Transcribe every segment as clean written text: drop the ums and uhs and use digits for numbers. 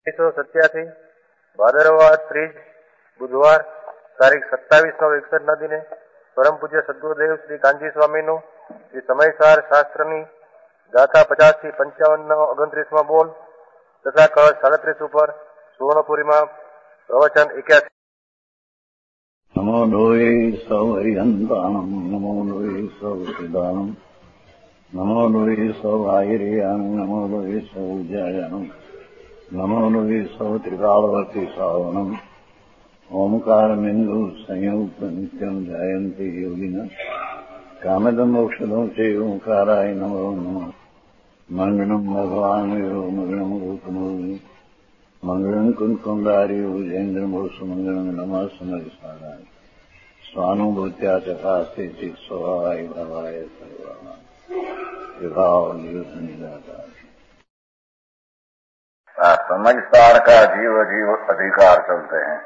1987 ભાદરવા 30 બુધવાર તારીખ 27/9/61 ના દિને પરમ પૂજ્ય સદગુરુદેવ શ્રી કાનજી સ્વામીનું શ્રી સમયસાર શાસ્ત્રની ગાથા 50 થી 55 29માં બોલ તથા કળશ 37 ઉપર સુવર્ણપુરીમાં પ્રવચન 81. નમો લોય સૌ હરિહંતાણમ નમો લોય સૌ સિદાનમ નમો લોય સૌ આયર્યાન નમો લોય સૌ જયાનમ નમો લોય સૌ ત્રિકાળવર્તી સાવનમ ઓમકારમિંદુ સંયુક્ત નિત્યમ જયંતી યોગિના કામદમ મોક્ષદમ સે ઓંકારાય નમો નમઃ મંગળમ ભગવાન વિરો મંગળમ રૂપમોહિ મંગળમ કુંકુંડાર્યો જૈન્દ્રમોષ મંગળમ નમઃ સમરિસારાય સ્વાનુભૂત્યા ચકાસ્તે ચિત સ્વભાવાય ભાવાય સર્વાના विभाव निदाता। समझदार का जीव जीव अधिकार चलते हैं,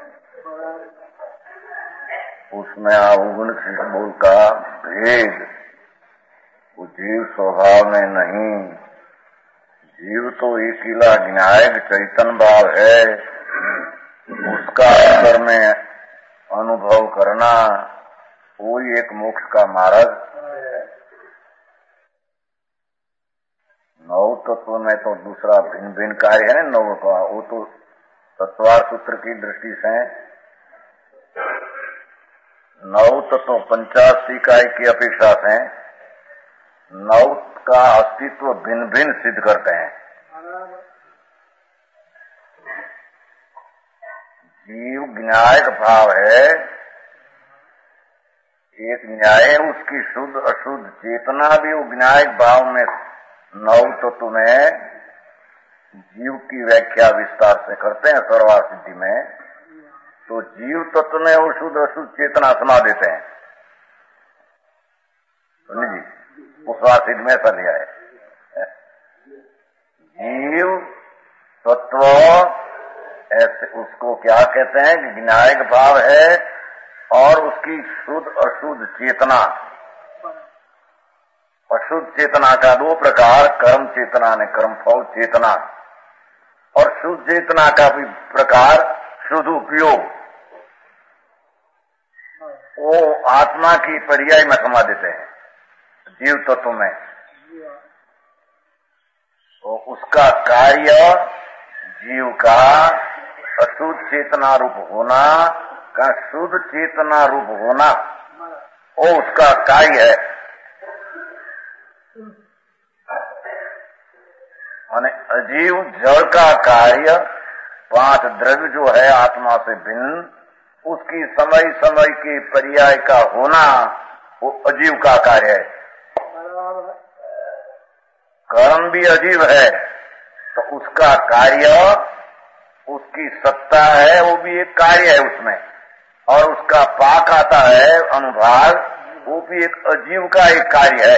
उसमें अवगुण बोल का भेद वो जीव स्वभाव में नहीं। जीव तो इसीला ज्ञायक चैतन भाव है, उसका अंतर में अनुभव करना वही एक मोक्ष का मार्ग। नौ तत्व में तो दूसरा भिन्न भिन्न कार्य है नौ का, वो तो तत्वार सूत्र की दृष्टि से नौ तत्व 50 इकाई की अपेक्षा से नौ का अस्तित्व भिन्न भिन्न सिद्ध करते हैं। जीव न्यायिक भाव है, एक न्याय उसकी शुद्ध अशुद्ध चेतना भी वो न्यायिक भाव में नौ तत्व में जीव की व्याख्या विस्तार से करते हैं सर्वार सिद्धि में। तो जीव तत्व में वो शुद्ध अशुद्ध चेतना समा देते हैं। सुनिए जी, उस सिद्ध में ऐसा लिया है। जीव तत्व ऐसे उसको क्या कहते हैं कि ज्ञायक भाव है और उसकी शुद्ध अशुद्ध चेतना। अशुद्ध चेतना का दो प्रकार, कर्म चेतना ने कर्म फल चेतना, और शुद्ध चेतना का भी प्रकार शुद्ध उपयोग। वो आत्मा की पर्याय में समा देते हैं जीव तत्व में। तो उसका कार्य जीव का अशुद्ध चेतना रूप होना का शुद्ध चेतना रूप होना, वो उसका कार्य है। माने अजीव जड़ का कार्य 5 द्रव्य जो है आत्मा से भिन्न, उसकी समय समय के पर्याय का होना वो अजीव का कार्य है। कर्म भी अजीव है तो उसका कार्य, उसकी सत्ता है, वो भी एक कार्य है उसमें, और उसका पाक आता है अनुभाग, वो भी एक अजीव का एक कार्य है।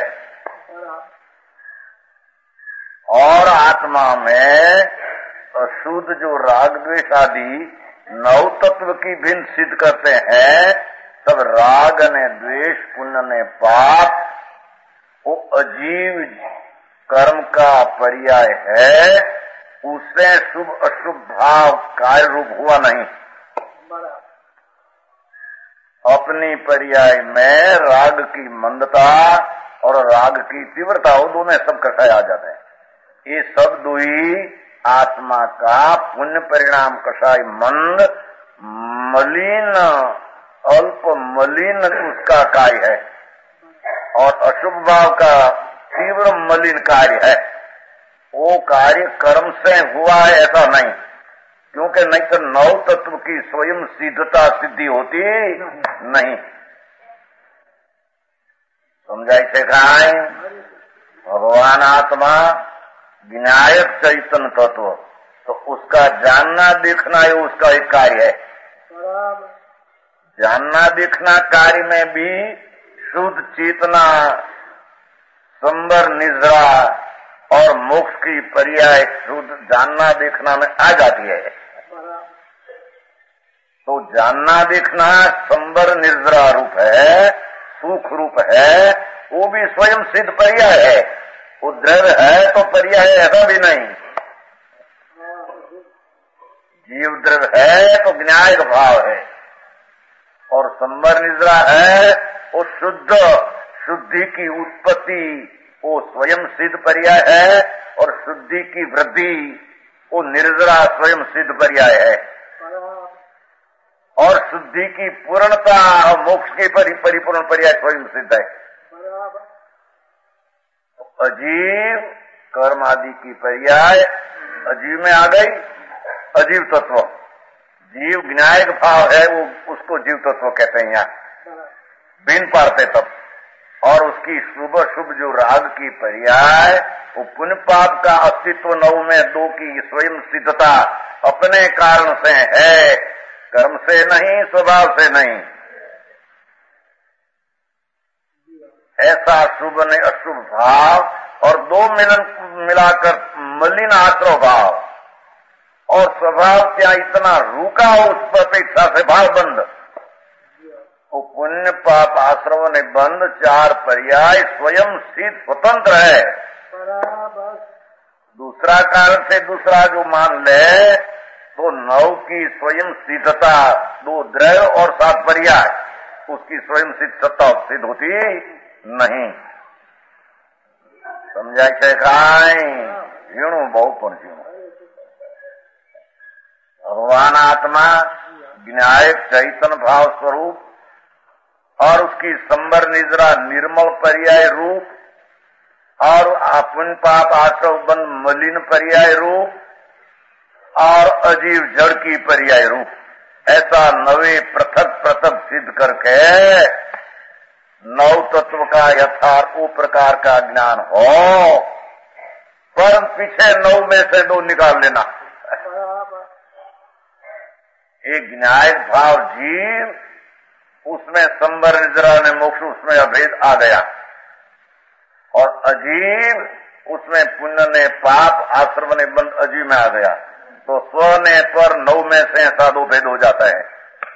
और आत्मा में अशुद्ध जो राग द्वेष आदि 9 तत्व की भिन्न सिद्ध करते हैं, सब राग ने द्वेष पुण्य ने पाप वो अजीव कर्म का पर्याय है, उससे शुभ अशुभ भाव कार्य रूप हुआ नहीं। अपनी पर्याय में राग की मंदता और राग की तीव्रता, वो दोनों सब कषाय आ जाते हैं। ये सब दुई आत्मा का पुण्य परिणाम कषाय मंद मलिन अल्प मलिन उसका कार्य है, और अशुभ भाव का तीव्र मलिन कार्य है। वो कार्य कर्म से हुआ है ऐसा नहीं, क्योंकि नहीं तो 9 तत्व की स्वयं सिद्धता सिद्धि होती नहीं। समझाई से कहा भगवान आत्मा विनायक चैतन्य तत्व, तो उसका जानना देखना ये उसका एक कार्य है। जानना देखना कार्य में भी शुद्ध चेतना संबर निद्रा और मोक्ष की पर्याय शुद्ध जानना देखना में आ जाती है। तो जानना देखना संबर निद्रा रूप है, सुख रूप है, वो भी स्वयं सिद्ध पर्याय है। वो द्रव्य है तो पर्याय ऐसा भी नहीं। जीव द्रव्य है तो ज्ञायक भाव है, और संवर निद्रा है वो शुद्धि की उत्पत्ति, वो स्वयं सिद्ध पर्याय है, और शुद्धि की वृद्धि वो निर्जरा स्वयं सिद्ध पर्याय है, और शुद्धि की पूर्णता और मोक्ष के परिपूर्ण पर्याय स्वयं सिद्ध है। तो अजीव कर्म आदि की पर्याय अजीव में आ गई, अजीव तत्व। जीव ज्ञायक भाव है, वो उसको जीव तत्व कहते हैं यहाँ बिन पारते तब। और उसकी शुभ शुभ जो राग की पर्याय, वो पुण्य पाप का अस्तित्व नव में दो की स्वयं सिद्धता अपने कारण से है, कर्म से नहीं, स्वभाव से नहीं। ऐसा शुभ ने अशुभ भाव और दो मिलाकर मलिन आश्रव भाव, और स्वभाव क्या इतना रूखा हो उस अपेक्षा से भाव बंद, वो पुण्य पाप आश्रव ने बंद चार पर्याय स्वयं सिद्ध स्वतंत्र है। दूसरा कारण से दूसरा जो मान ले तो नव की स्वयं सिद्धता, दो द्रव्य और सात पर्याय, उसकी स्वयं सिद्ध सत्ता सिद्ध होती नहीं। समझा છે કાંઈ? ઝીણું બહુ પણ ઝીણું। भगवान आत्मा ज्ञायक चैतन्य भाव स्वरूप, और उसकी संवर निद्रा निर्मल पर्याय रूप, और पुण्य पाप आश्रव बंद मलिन पर्याय रूप, और अजीव जड़ की पर्याय रूप, ऐसा नवे पृथक पृथक सिद्ध करके नव तत्व का यथार्थ वो प्रकार का ज्ञान हो, पर पीछे नव में से दो निकाल लेना। एक न्यायिक भाव जीव, उसमें संवर निद्रा ने मोक्ष, उसमें अभेद आ गया, और अजीव उसमें पुण्य ने पाप आश्रम ने बंद अजीव में आ गया, तो स्व ने पर नव में से ऐसा दो भेद हो जाता है।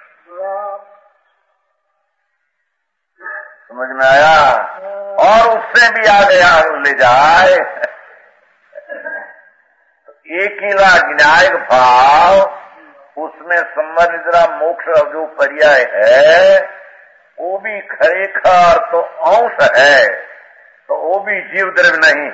समझ में आया? और उससे भी आगे ले जाए तो एक ही न्यायिक भाव, उसमें संवर निद्रा मोक्ष जो पर्याय है वो भी खरेखर तो अंश है, तो वो भी जीव द्रव्य नहीं।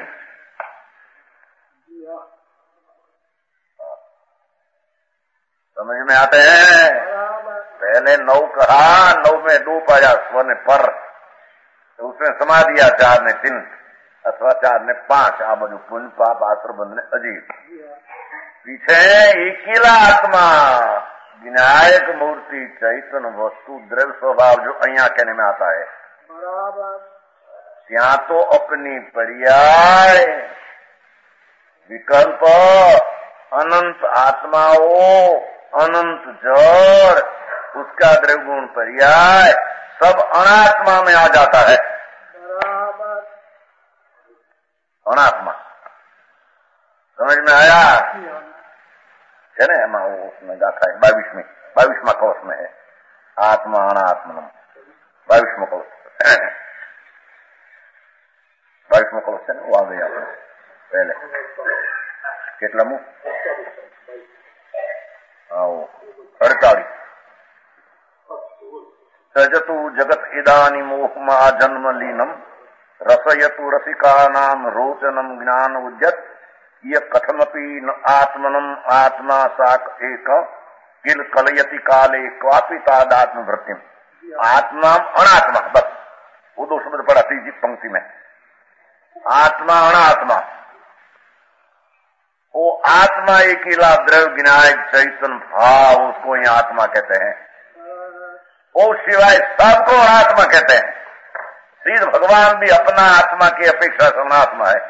समझ में आते हैं? पहले नौ कहा, नौ में दो पाया, स्व ने पर, तो उसमें समा दिया चार ने तीन, अथवा चार ने पांच, आ बजू पुण्य पाप आश्रम बंध ने अजीब। पीछे एकीला आत्मा विनायक मूर्ति चैतन्य वस्तु द्रव्य स्वभाव जो अहिया कहने में आता है, ત્યાં तो अपनी पर्याय विकल्प अनंत आत्माओं, अनंत जड़, उसका द्रव्य गुण पर्याय सब अनात्मा में आ जाता है। अनात्मा समझ में आया है ना? एमा उसमें गाथा है 22वां कवच में है, आत्मा अनात्मनम 22वां कवच 22वां कवच है ना, वो आ गया पहले કેટલા મુ आओ 48 सजतु जगत इदानी मोहमा जन्म लीनम रसयतु रसिकानाम रोचनम ज्ञान उद्यत ये कथमपि न आत्मनम आत्मा साक एक किल कलयति काले क्वापि तादात्म वृत्तिम। आत्मा अनात्मा, बस वो दो शब्द पढ़ा तीसरी पंक्ति में, आत्मा अनात्मा। वो आत्मा एकीला द्रव्य विनायक चैतन्य भाव, उसको ही आत्मा कहते हैं। वो सिवाय सबको आत्मा कहते हैं। श्री भगवान भी अपना आत्मा की अपेक्षा से अनात्मा है।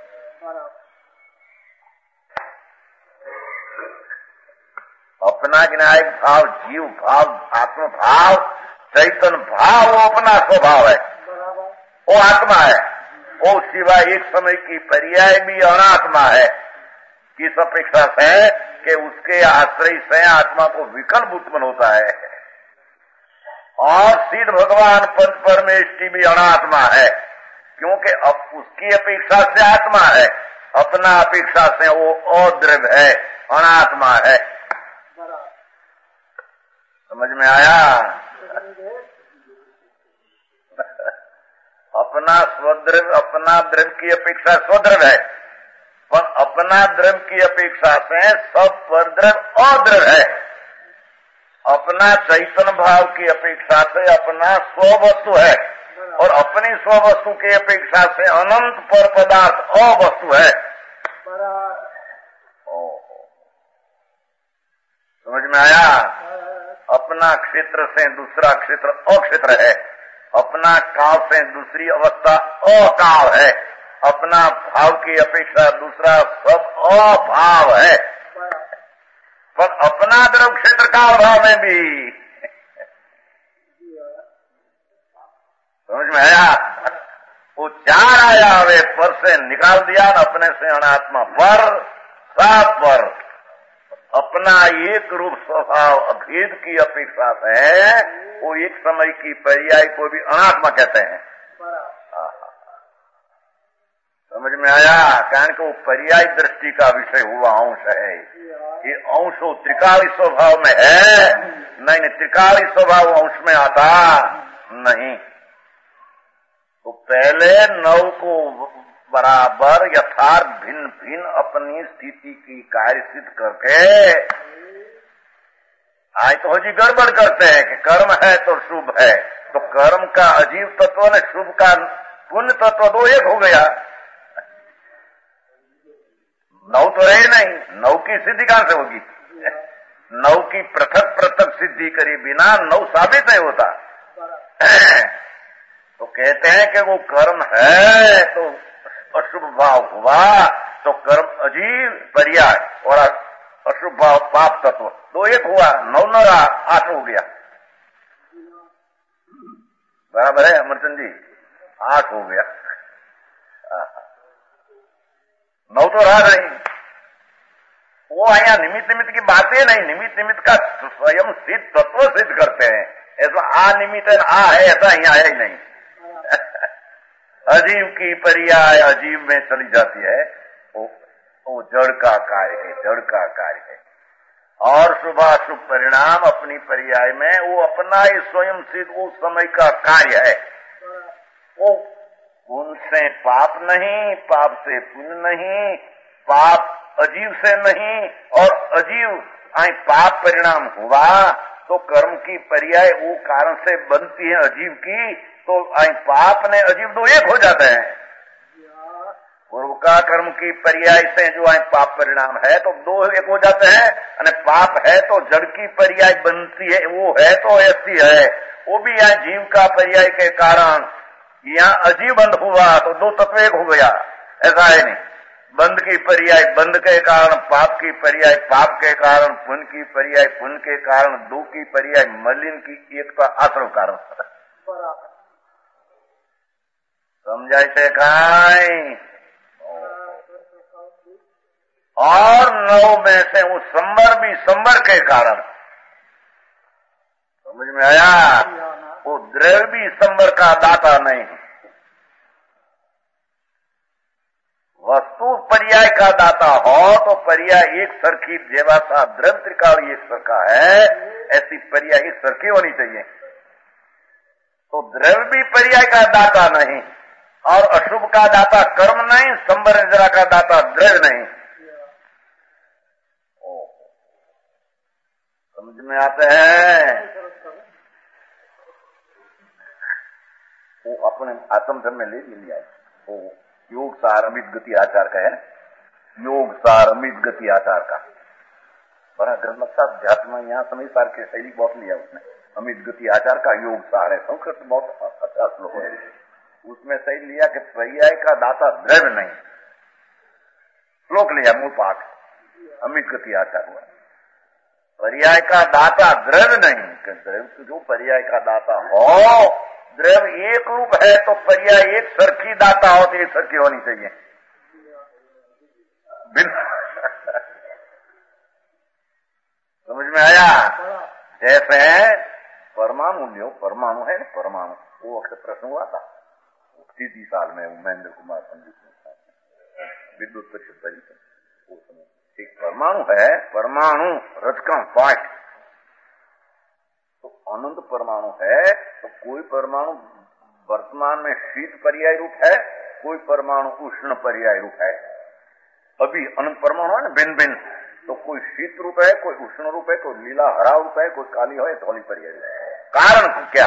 अपना विनायक भाव, जीव भाव, आत्म भाव, चैतन्य भाव, वो अपना स्वभाव है, वो आत्मा है। वो सिवाय एक समय की पर्याय भी अनात्मा है, किस अपेक्षा से कि उसके आश्रय से आत्मा को विकल्प उत्पन्न होता है। और सिद्ध भगवान पंच परमेष्टि भी अनात्मा है, क्योंकि अब उसकी अपेक्षा से आत्मा है, अपना अपेक्षा से वो अद्रव्य है, अनात्मा है। समझ में आया? अपना स्वद्रव्य अपना द्रव्य की अपेक्षा स्वद्रव्य है, पर अपना द्रव्य की अपेक्षा से सब परद्रव्य अद्रव्य है। अपना चैतन्य भाव की अपेक्षा से अपना स्ववस्तु है, और अपनी स्ववस्तु की अपेक्षा से अनंत पर पदार्थ अवस्तु है। समझ में आया? अपना क्षेत्र से दूसरा क्षेत्र अक्षेत्र है, अपना काल से दूसरी अवस्था अकाल है, अपना भाव की अपेक्षा दूसरा सब अभाव है, पर अपना द्रव्य क्षेत्र काल भाव में भी। समझ में आया? वो चार आया वे पर से निकाल दिया न, अपने से अनात्मा पर सब पर अपना एक रूप स्वभाव अभेद की अपेक्षा से वो एक समय की पर्याय को भी अनात्मा कहते हैं। समझ में आया? कारण कि वो पर्याय दृष्टि का विषय हुआ अंश है। ये अंश वो त्रिकाली स्वभाव में है, नहीं त्रिकाली स्वभाव अंश में आता नहीं। तो पहले नौ को बराबर यथार्थ भिन्न भिन्न अपनी स्थिति की कार्य सिद्ध करके आज तो जी गड़बड़ करते हैं कि कर्म है तो शुभ है, तो कर्म का अजीब तत्व ने शुभ का पुण्य तत्व दो एक हो गया। नौ तो रहे नहीं, नौ की सिद्धि कहां से होगी? नौ की पृथक पृथक सिद्धि करे बिना नौ साबित नहीं होता। तो कहते हैं कि वो कर्म है तो अशुभ भाव हुआ, तो कर्म अजीब पर्याय और अशुभ भाव पाप तत्व दो एक हुआ, 9 9 रहा, 8 हो गया। बराबर है अमरचंद जी? 8 हो गया। 9 तो रहा नहीं। वो यहाँ निमित्त निमित्त की बातें नहीं, निमित्त निमित्त का स्वयं सिद्ध तत्व सिद्ध करते हैं। ऐसा अनिमित्त है ऐसा यहाँ है ही नहीं। अजीब की पर्याय अजीब में चली जाती है, वो जड़ का कार्य है, जड़ का कार्य है। और शुभाशुभ परिणाम अपनी पर्याय में वो अपना ही स्वयं सिद्ध उस समय का कार्य है। वो पुण्य से पाप नहीं, पाप से पुण्य नहीं, पाप अजीब से नहीं, और अजीब पाप परिणाम हुआ तो कर्म की पर्याय वो कारण से बनती है अजीब की, तो पाप ने अजीब दो एक हो जाते हैं। पूर्व का कर्म की पर्याय से जो पाप परिणाम है तो दो एक हो जाते हैं, और पाप है तो जड़ की पर्याय बनती है, वो है तो ऐसी है, वो भी यहाँ जीव का पर्याय के कारण यहाँ अजीब बंद हुआ तो दो तत्व एक हो गया। ऐसा है नहीं, बंद की पर्याय बंद के कारण, पाप की पर्याय पाप के कारण, पुण्य की पर्याय पुण्य के कारण, दो की पर्याय मलिन की एकता आश्रम कारण। समझाई से खाई। और 9 में से वो संबर भी संबर के कारण। समझ में आया? वो द्रव्य भी संबर का दाता नहीं, वस्तु पर्याय का दाता हो तो पर्याय एक सरखी जेवासा द्रव्य त्रिकाल एक सरखा है, ऐसी पर्याय एक सरखी होनी चाहिए। तो द्रव्य भी पर्याय का दाता नहीं, और अशुभ का दाता कर्म नहीं, संबर निद्रा का दाता द्रव्य नहीं। समझ में आते हैं? वो अपने आत्म धर्म में ले लिया है। वो योग सार अमित गति आचार का है, योग सार अमित गति आचार का बड़ा ग्रंथ था। अध्यात्म यहाँ समय सार के शैली बहुत लिया उसने, अमित गति आचार का योग सार है, संस्कृत बहुत अच्छा श्लोक है। उसमें सही लिया कि पर्याय का दाता द्रव्य नहीं, श्लोक लिया मूल पाठ, अमित गति आचार हुआ। पर्याय का दाता द्रव्य नहीं, द्रव्य जो पर्याय का दाता हो, द्रव्य एक रूप है तो पर्याय एक सरखी दाता हो तो एक सरखी होनी चाहिए। समझ में आया? जैसे परमाणु लियो, परमाणु है, परमाणु वो अक्सर प्रश्न हुआ था 30 साल में महेंद्र कुमार पंडित विद्युत परिषद। एक परमाणु है, परमाणु रजकण पाठ, अनंत परमाणु है तो कोई परमाणु वर्तमान में शीत पर्याय रूप है, कोई परमाणु उष्ण पर्याय रूप है। अभी अनंत परमाणु है ना भिन्न भिन्न, तो कोई शीत रूप है, कोई उष्ण रूप है, कोई नीला हरा रूप है, कोई काली है, धौली पर्याय रूप है। कारण क्या?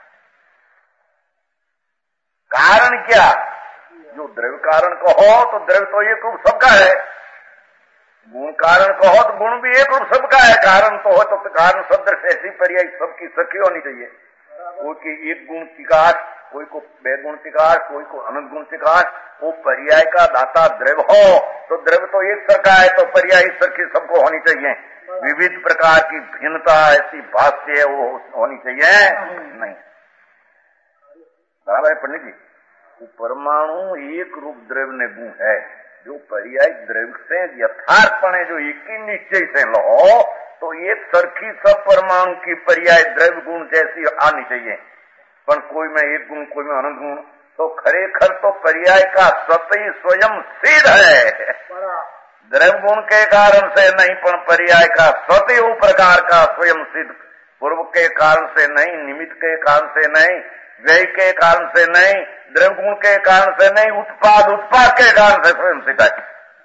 कारण क्या? जो द्रव्य कारण कहो तो द्रव्य तो एक रूप सबका है, गुण कारण कहो तो गुण भी एक रूप सबका है, कारण तो हो तो कारण सदृश ऐसी पर्याय सबकी सखी होनी चाहिए। कोई की एक गुण तिकाश, कोई को बे गुण तिकाश, कोई को अनंत गुण तिकाश, वो पर्याय का दाता द्रव्य हो तो द्रव्य तो एक सरका है, तो पर्याय एक सरकी सबको होनी चाहिए। विविध प्रकार की भिन्नता ऐसी भाष्य वो होनी चाहिए नहीं। बराबर है पंडित जी? परमाणु एक रूप द्रव्य ने गुण है, जो पर्याय द्रव्य से यथार्थपणे जो एक ही निश्चय से लो तो एक सरखी सब परमाणु की पर्याय द्रव्य गुण जैसी आनी चाहिए। पर कोई में एक गुण, कोई में अनंत गुण, तो खरेखर तो पर्याय का सत्य स्वयं सिद्ध है। द्रव्य गुण के कारण से नहीं, पर पर्याय का सत्य वो प्रकार का स्वयं सिद्ध, पूर्व के कारण से नहीं, निमित्त के कारण से नहीं, व्यय के कारण से नहीं, द्रव्य गुण के कारण से नहीं, उत्पाद के कारण से स्वयं सिद्ध है।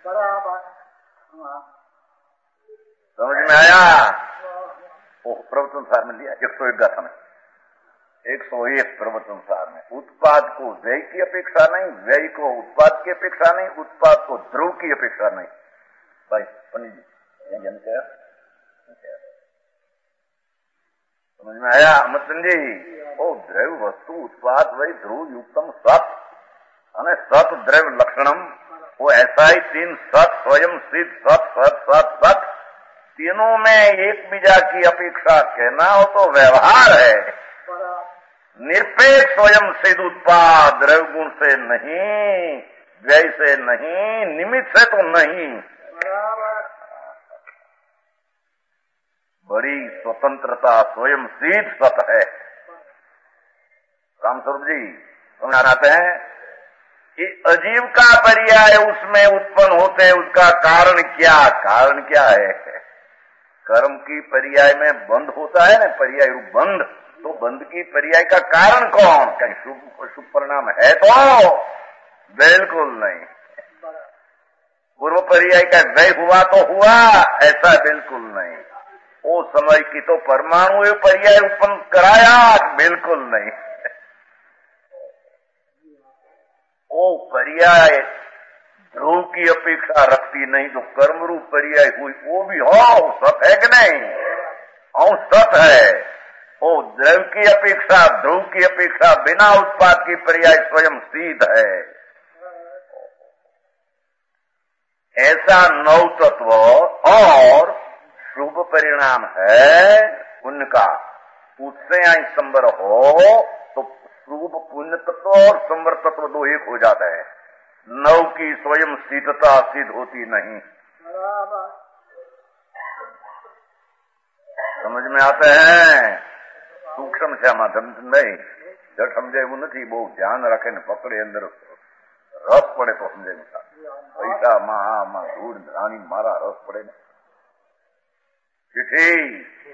समझ में आया? वो प्रवचन सार में लिया 101 गाथा में, 101 प्रवचन सार में। उत्पाद को व्यय की अपेक्षा नहीं, व्यय को उत्पाद की अपेक्षा नहीं, उत्पाद को ध्रुव की अपेक्षा नहीं। भाई पंडित जी जन क्या समझ में आया? अमरचंद जी, ओ द्रव्य वस्तु उत्पाद वही ध्रुव युक्तम सत, सत द्रव्य लक्षणम, वो ऐसा ही तीन सत स्वयं सिद्ध सत सत सत सत, तीनों में एक बीजा की अपेक्षा कहना हो तो व्यवहार है। निरपेक्ष स्वयं सिद्ध उत्पाद द्रव्य गुण से नहीं, व्यय से नहीं, निमित्त से तो नहीं। बड़ी स्वतंत्रता स्वयं सिद्ध सत है। रामस्वरूप जी सुनाते हैं कि अजीव का पर्याय उसमें उत्पन्न होते हैं, उसका कारण क्या? कारण क्या है? कर्म की पर्याय में बंध होता है ना, पर्याय रूप बंध, तो बंध की पर्याय का कारण कौन? कहीं शुभ परिणाम है तो बिल्कुल नहीं। पूर्व पर्याय का व्यय हुआ तो हुआ, ऐसा बिल्कुल नहीं। वो समय की तो परमाणु पर्याय उत्पन्न कराया, बिल्कुल नहीं। वो पर्याय ध्रुव की अपेक्षा रखती नहीं, तो कर्म रूप पर्याय हुई वो भी हो सत है कि नहीं? और सत है। वो द्रव्य की अपेक्षा, ध्रुव की अपेक्षा बिना उत्पाद की पर्याय स्वयं सिद्ध है। ऐसा नौ तत्व और शुभ परिणाम है उनका, उससे यहां संबर हो तो शुभ पुण्य तत्व और संबर तत्व दो एक हो जाता है। नव की स्वयं सिद्धता सिद्ध होती नहीं। समझ में आते हैं? सूक्ष्म से माध्यम नहीं जब समझे वो नहीं, बहुत ध्यान रखे न पकड़े, अंदर रस पड़े तो समझे नहीं। पैसा माँ धूड़ रानी मारा रस पड़े न चिट्ठी।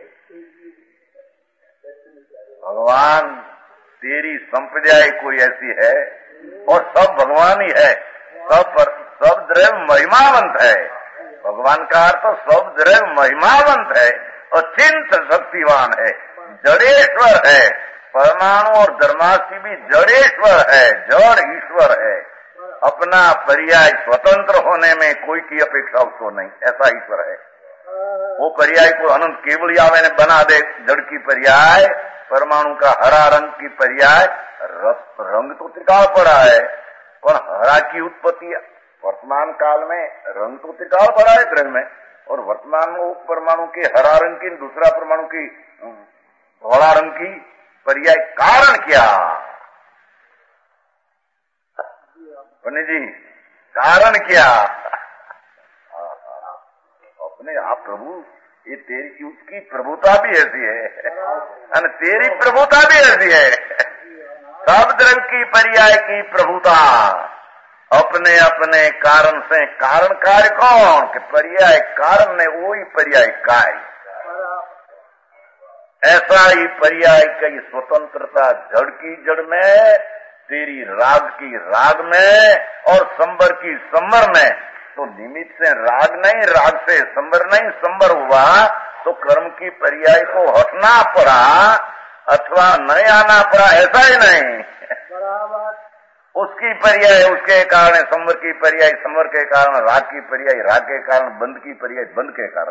भगवान तेरी संप्रदाय कोई ऐसी है और सब भगवान ही है, सब द्रव्य महिमावंत है। भगवान का अर्थ तो सब द्रव्य महिमावंत है, अचिंत शक्तिवान है, जड़ेश्वर है। परमाणु और धर्मासी भी जड़ेश्वर है, जड़ ईश्वर है। अपना पर्याय स्वतंत्र होने में कोई की अपेक्षा उसको नहीं, ऐसा ईश्वर है। वो पर्याय को अनंत केवल यावे ने बना दे। जड़ की पर्याय, परमाणु का हरा रंग की पर्याय, रंग तो त्रिकाल पड़ा है, पर हरा की उत्पत्ति वर्तमान काल में रंग तो त्रिकाल पड़ा है द्रव्य में, और वर्तमान में परमाणु के हरा रंग की, दूसरा परमाणु की धोला रंग की पर्याय कारण क्या? पंडित जी कारण क्या? अपने आप प्रभु, ये तेरी उसकी प्रभुता भी ऐसी है और तेरी प्रभुता भी ऐसी है। सब द्रव्य की पर्याय की प्रभुता अपने अपने कारण से। कारण कार्य कौन? कि पर्याय कारण ने वही पर्याय कार्य। ऐसा ही पर्याय कई स्वतंत्रता जड़ की जड़ में, तेरी राग की राग में और संबर की संबर में। तो निमित्त से राग नहीं, राग से संबर नहीं, संबर हुआ तो कर्म की पर्याय को हटना पड़ा अथवा नहीं आना पड़ा, ऐसा ही नहीं। उसकी पर्याय उसके कारण, संवर की पर्याय संवर के कारण, राग की पर्याय राग के कारण, बंद की पर्याय बंद के कारण।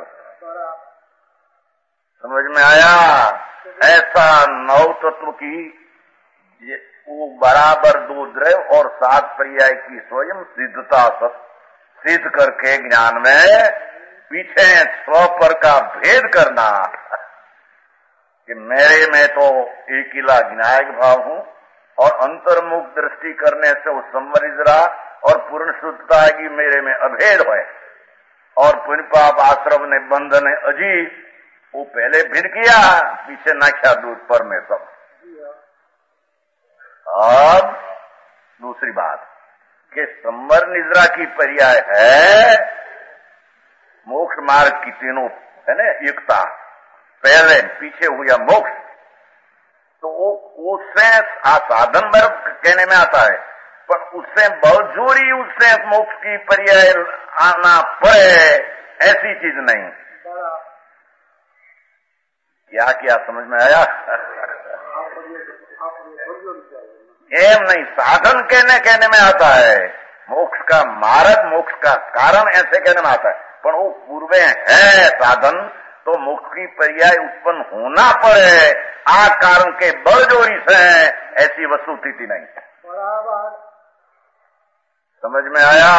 समझ में आया? ऐसा नौ तत्व की वो बराबर दो द्रव्य और सात पर्याय की स्वयं सिद्धता सिद्ध करके ज्ञान में पीछे स्व पर का भेद करना कि मेरे में तो एकिला ज्ञायक भाव हूं और अंतर्मुख दृष्टि करने से वो संवरिजरा और पूर्ण शुद्धता आएगी, मेरे में अभेद है। और पुण्य पाप आश्रम ने बंधन अजीब, वो पहले भिड़ किया, पीछे नाख्या दूध पर में सब। अब दूसरी बात कि संवर निद्रा की पर्याय है मोक्ष मार्ग की तीनों, है ना, एकता, पहले पीछे हुआ मोक्ष। तो उससे साधन वर्ग कहने में आता है, पर उससे बहुत जोरी उससे मोक्ष की पर्याय आना पड़े, ऐसी चीज नहीं। क्या समझ में आया? एम नहीं, साधन कहने में आता है, मोक्ष का मार्ग, मोक्ष का कारण ऐसे कहने में आता है, पर वो पूर्वे है साधन, तो मोक्ष की पर्याय उत्पन्न होना पड़े, आ कारण के बलजोरी से, ऐसी वस्तुस्थिति नहीं। समझ में आया?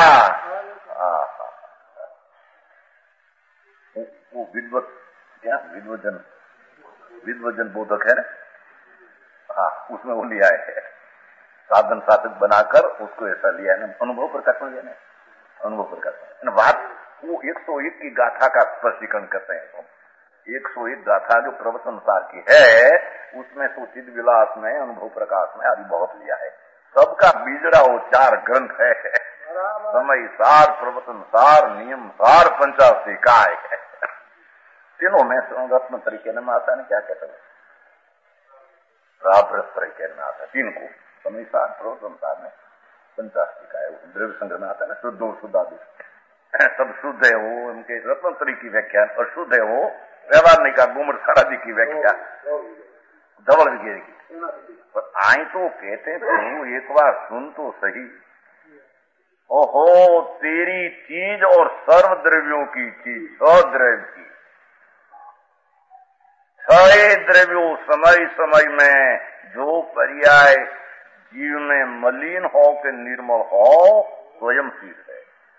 वो विद्वत क्या विद्वजन बोधक है ना, हाँ, उसमें वो लिया है, साधन साधक बनाकर उसको ऐसा लिया है ना, अनुभव प्रकाश में लेना, अनुभव प्रकाश में बात। वो 101 की गाथा का स्पष्टीकरण करते हैं। 101 गाथा जो प्रवचन सार की है, उसमें तो चिद विलास में, अनुभव प्रकाश में आदि बहुत लिया है। सबका बीजड़ा वो 4 ग्रंथ है, समय सार, प्रवचन सार, नियम सार, पंचाशी काय है। तीनों में रत्न तरीके में आता है, क्या कहते हैं, राब्रस तरीके में आता है। 3 को समय सार, प्रवचन सार में, पंचाशी काय, द्रव्य संग्रह में आता है ना, शुद्ध और शुद्धादि सब शुद्ध है वो, उनके रत्न तरीके की व्याख्या, और शुद्ध है वो व्यवहार नहीं का गुमर सारादि की व्याख्या धवल विघेर की। पर आई तो कहते तो एक बार सुन तो सही, ओहो तेरी चीज और सर्व द्रव्यों की चीज, द्रव्य की 6 द्रव्यों समय समय में जो पर्याय जीव में मलिन हो के निर्मल हो, स्वयं सिद्ध है।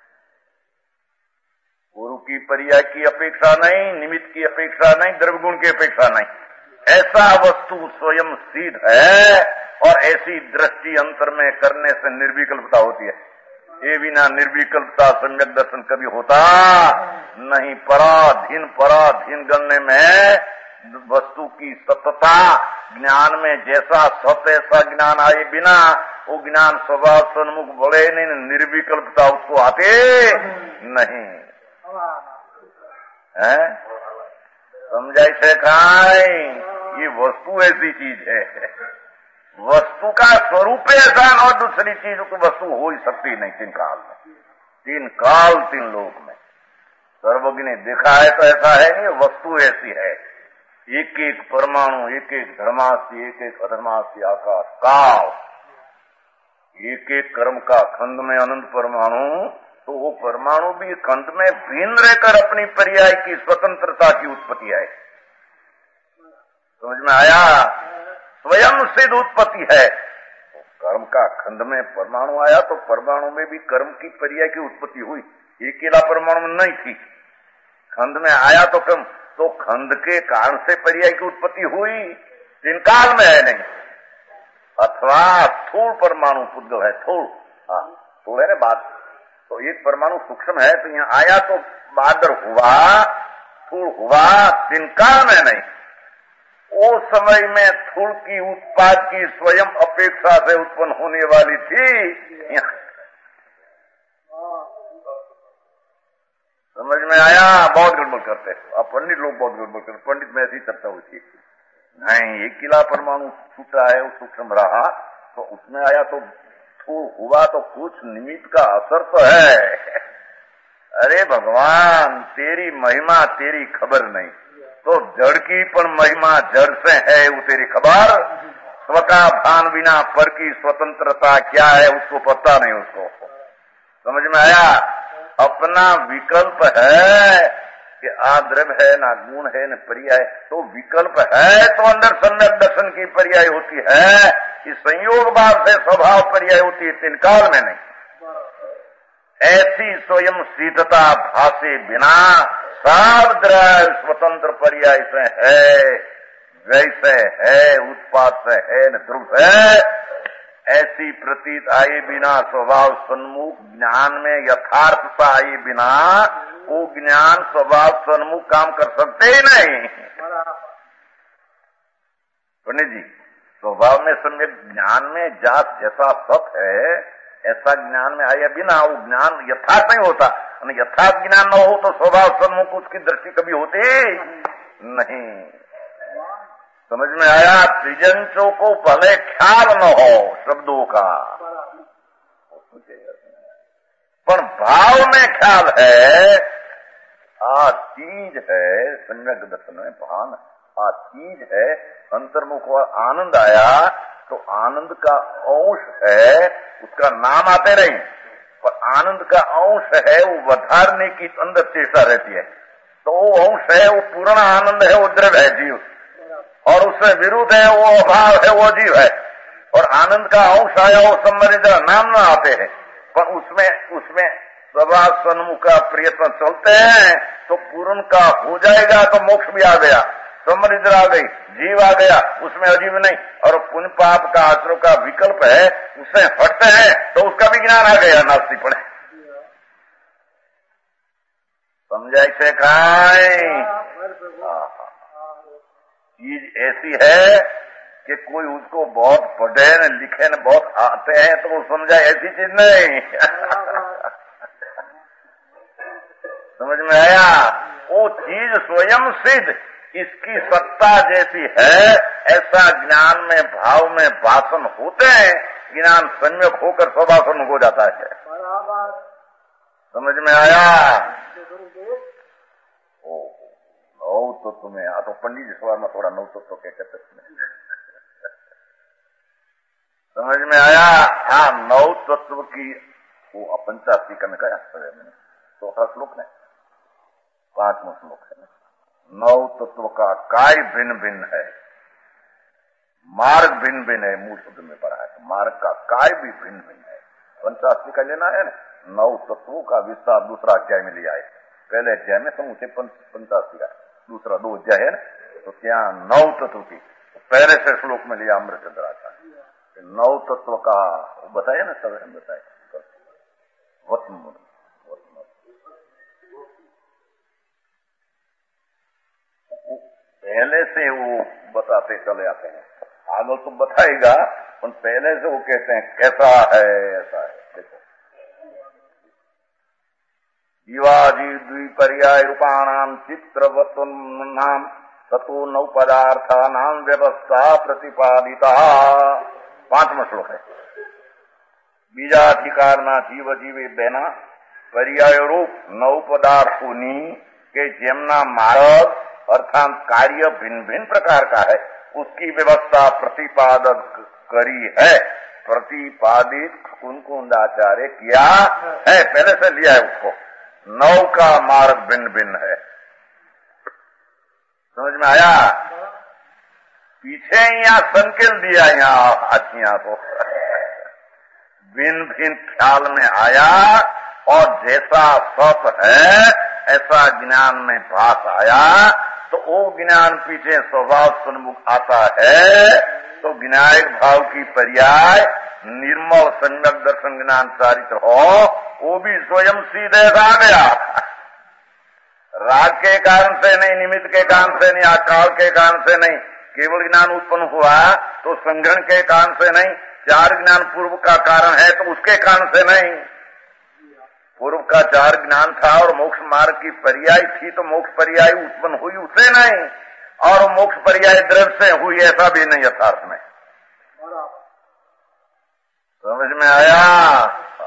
गुरु की पर्याय की अपेक्षा नहीं, निमित्त की अपेक्षा नहीं, द्रव्य गुण की अपेक्षा नहीं, ऐसा वस्तु स्वयं सिद्ध है। और ऐसी दृष्टि अंतर में करने से निर्विकल्पता होती है। ये बिना निर्विकल्पता सम्यक दर्शन कभी होता नहीं। पराधीन गणने में वस्तु की सतता, ज्ञान में जैसा सत ऐसा ज्ञान आए बिना वो ज्ञान स्वभाव सन्मुख बढ़े नहीं, निर्विकल्पता उसको आते नहीं है। समझाई से खाई, ये वस्तु ऐसी चीज है, वस्तु का स्वरूप ऐसा और दूसरी चीज को वस्तु हो ही सकती नहीं। 3 काल में, 3 काल 3 लोक में सर्वज्ञ ने देखा है तो ऐसा है नहीं, वस्तु ऐसी है। एक एक परमाणु, एक एक धर्मास्ति, एक एक अधर्मास्ति, आकाश काल, एक एक कर्म का खंड में अनंत परमाणु, तो वो परमाणु भी खंड में भिन्न रहकर अपनी पर्याय की स्वतंत्रता की उत्पत्ति है। समझ में आया? स्वयं सिद्ध उत्पत्ति है। कर्म का खंड में परमाणु आया तो परमाणु में भी कर्म की पर्याय की उत्पत्ति हुई, अकेला परमाणु में नहीं थी। खंड में आया तो कर्म, तो खंड के कारण से पर्याय की उत्पत्ति हुई, 3 काल में है नहीं। अथवा थोड़ परमाणु पुद्गल है, थोड़ है ना बात, तो एक परमाणु सूक्ष्म है तो यहाँ आया तो बादर हुआ, थोड़ हुआ, 3 काल में नहीं। वो समय में थोड़ की उत्पाद की स्वयं अपेक्षा से उत्पन्न होने वाली थी। समझ में आया? बहुत गड़बड़ करते हैं अब पंडित लोग, बहुत गड़बड़ करते। पंडित में ऐसी चर्चा हुई थी, नहीं, एक किला परमाणु छूटा है, वो सूक्ष्म रहा तो उसमें आया तो हुआ तो कुछ निमित्त का असर तो है। अरे भगवान, तेरी महिमा तेरी खबर नहीं, तो जड़ की पण महिमा जड़ से है, वो तेरी खबर। स्व का भान बिना पर की स्वतंत्रता क्या है उसको पता नहीं, उसको समझ में आया। अपना विकल्प है कि आद्रव्य है, ना गुण है, न पर्याय, तो विकल्प है तो अंदर सम्यक दर्शन की पर्याय होती है, कि संयोग भाव से स्वभाव पर्याय होती है, तीन काल में नहीं। ऐसी स्वयं सिद्धता भाषे बिना सावद्रव्य स्वतंत्र पर्याय से है, वैसे है, उत्पाद से है, न ध्रुव है। ऐसी प्रतीत आए बिना स्वभाव सन्मुख ज्ञान में यथार्थता आए बिना वो ज्ञान स्वभाव सन्मुख काम कर सकते ही नहीं। पंडित जी, स्वभाव में सम्यक ज्ञान में जैसा सत है ऐसा ज्ञान में आए बिना वो ज्ञान यथार्थ नहीं होता। यथार्थ ज्ञान न हो तो स्वभाव सन्मुख उसकी दृष्टि कभी होती नहीं। समझ में आया। त्रिजंचों को भले ख्याल न हो शब्दों का, पर भाव में ख्याल है। चीज है सम्यक दर्शन में भान, चीज है अंतर्मुख आनंद आया तो आनंद का अंश है, उसका नाम आते नहीं, पर आनंद का अंश है, वो वधारने की अंदर चेष्टा रहती है, तो वो अंश है, वो पूर्ण आनंद है, वो द्रव्य है जीव, और उससे विरुद्ध है वो अभाव है, वो जीव है। और आनंद का अंश आया वो संबंधित नाम न आते हैं, पर उसमें स्वभाव सन्मुख का प्रयत्न चलते हैं तो पूर्ण का हो जाएगा, तो मोक्ष भी आ गया, संबंधित आ गई, जीव आ गया, उसमें अजीव नहीं। और पुण्य पाप का आश्रय का विकल्प है, उससे हटते हैं तो उसका भी ज्ञान आ गया, नास्ती पड़े। समझाई से खाए। चीज ऐसी है कि कोई उसको बहुत पढ़े न लिखे न बहुत आते हैं तो वो समझाए, ऐसी चीज नहीं। समझ में आया। वो चीज स्वयं सिद्ध, इसकी सत्ता जैसी है, ऐसा ज्ञान में भाव में भाषण होते हैं, ज्ञान संयोग होकर स्वभाषण हो जाता है। समझ में आया। नौ तत्व में तो पंडित जी सवाल में थोड़ा नौ तत्व के कहते समझ में आया। हाँ, नौ तत्व की वो पंचाशी का कहा चौथा श्लोक है, 5वां श्लोक है। नौ तत्व का काय भिन्न भिन्न है, मार्ग भिन्न भिन्न है, मूल शब्द में पढ़ा है, तो मार्ग का काय भी भिन्न भिन्न है। पंचाशी का लेना है ना, नौ तत्वों का विस्तार दूसरा अध्याय में लिया है। पहले अध्याय में समूचे पंचाशी का, दूसरा 2 अध्याय है ना, तो क्या 9 तत्व की पहले से श्लोक में लिया अमृतचंद्राचार्य। 9 तत्व का बताया ना, सब बताए पहले से वो बताते चले आते हैं, आगे तो बताएगा, पर पहले से वो कहते हैं कैसा है, ऐसा है। देखो, जीवाजी द्विपर्याय रूपाणाम चित्रवत्नाम ततो 9 पदार्थानाम व्यवस्था प्रतिपादिता। 5वां श्लोक है। बीजाधिकार ना जीव जीवे बेना पर्याय रूप 9 पदार्थोनी के जेमना मार्ग अर्थात कार्य भिन्न भिन्न प्रकार का है, उसकी व्यवस्था प्रतिपादक करी है, प्रतिपादित कुंकुंदाचार्य किया है, पहले से लिया है उसको। 9 का मार्ग भिन्न भिन्न है। समझ में आया। पीछे यहाँ संकेत दिया, यहाँ आखियां को भिन्न भिन्न ख्याल में आया, और जैसा सत है ऐसा ज्ञान में भास आया, तो वो ज्ञान पीछे स्वभाव सन्मुख आता है, तो ज्ञायक भाव की पर्याय निर्मल सम्यक दर्शन ज्ञान चारित्र हो, वो भी स्वयं सीधे आ गया। राग के कारण से नहीं, निमित्त के कारण से नहीं, अकाल के कारण से नहीं, केवल ज्ञान उत्पन्न हुआ तो संग्रहण के कारण से नहीं, 4 ज्ञान पूर्व का कारण है तो उसके कारण से नहीं। पूर्व का 4 ज्ञान था और मोक्ष मार्ग की पर्याय थी, तो मोक्ष पर्याय उत्पन्न हुई उससे नहीं, और मोक्ष पर्याय द्रव्य से हुई ऐसा भी नहीं यथार्थ में। समझ में आया?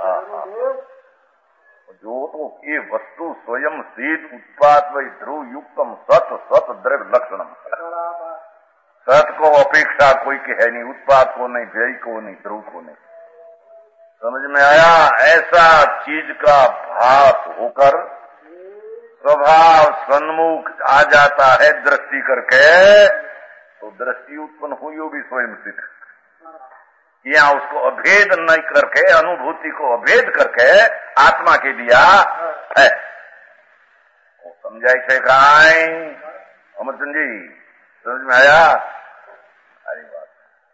जो तो ये वस्तु स्वयं सिद्ध उत्पाद वही ध्रुव युक्तम सत सत द्रव्य लक्षणम। सत को अपेक्षा कोई की है नहीं, उत्पाद को नहीं, व्यय को नहीं, ध्रुव को नहीं। समझ में आया? ऐसा चीज का भास होकर स्वभाव सन्मुख आ जाता है दृष्टि करके, तो दृष्टि उत्पन्न हुई वो भी स्वयं सिद्ध। यहाँ उसको अभेद नहीं करके, अनुभूति को अभेद करके आत्मा के दिया है। समझाई छे काई अमरचंद जी? समझ में आया? अरे बात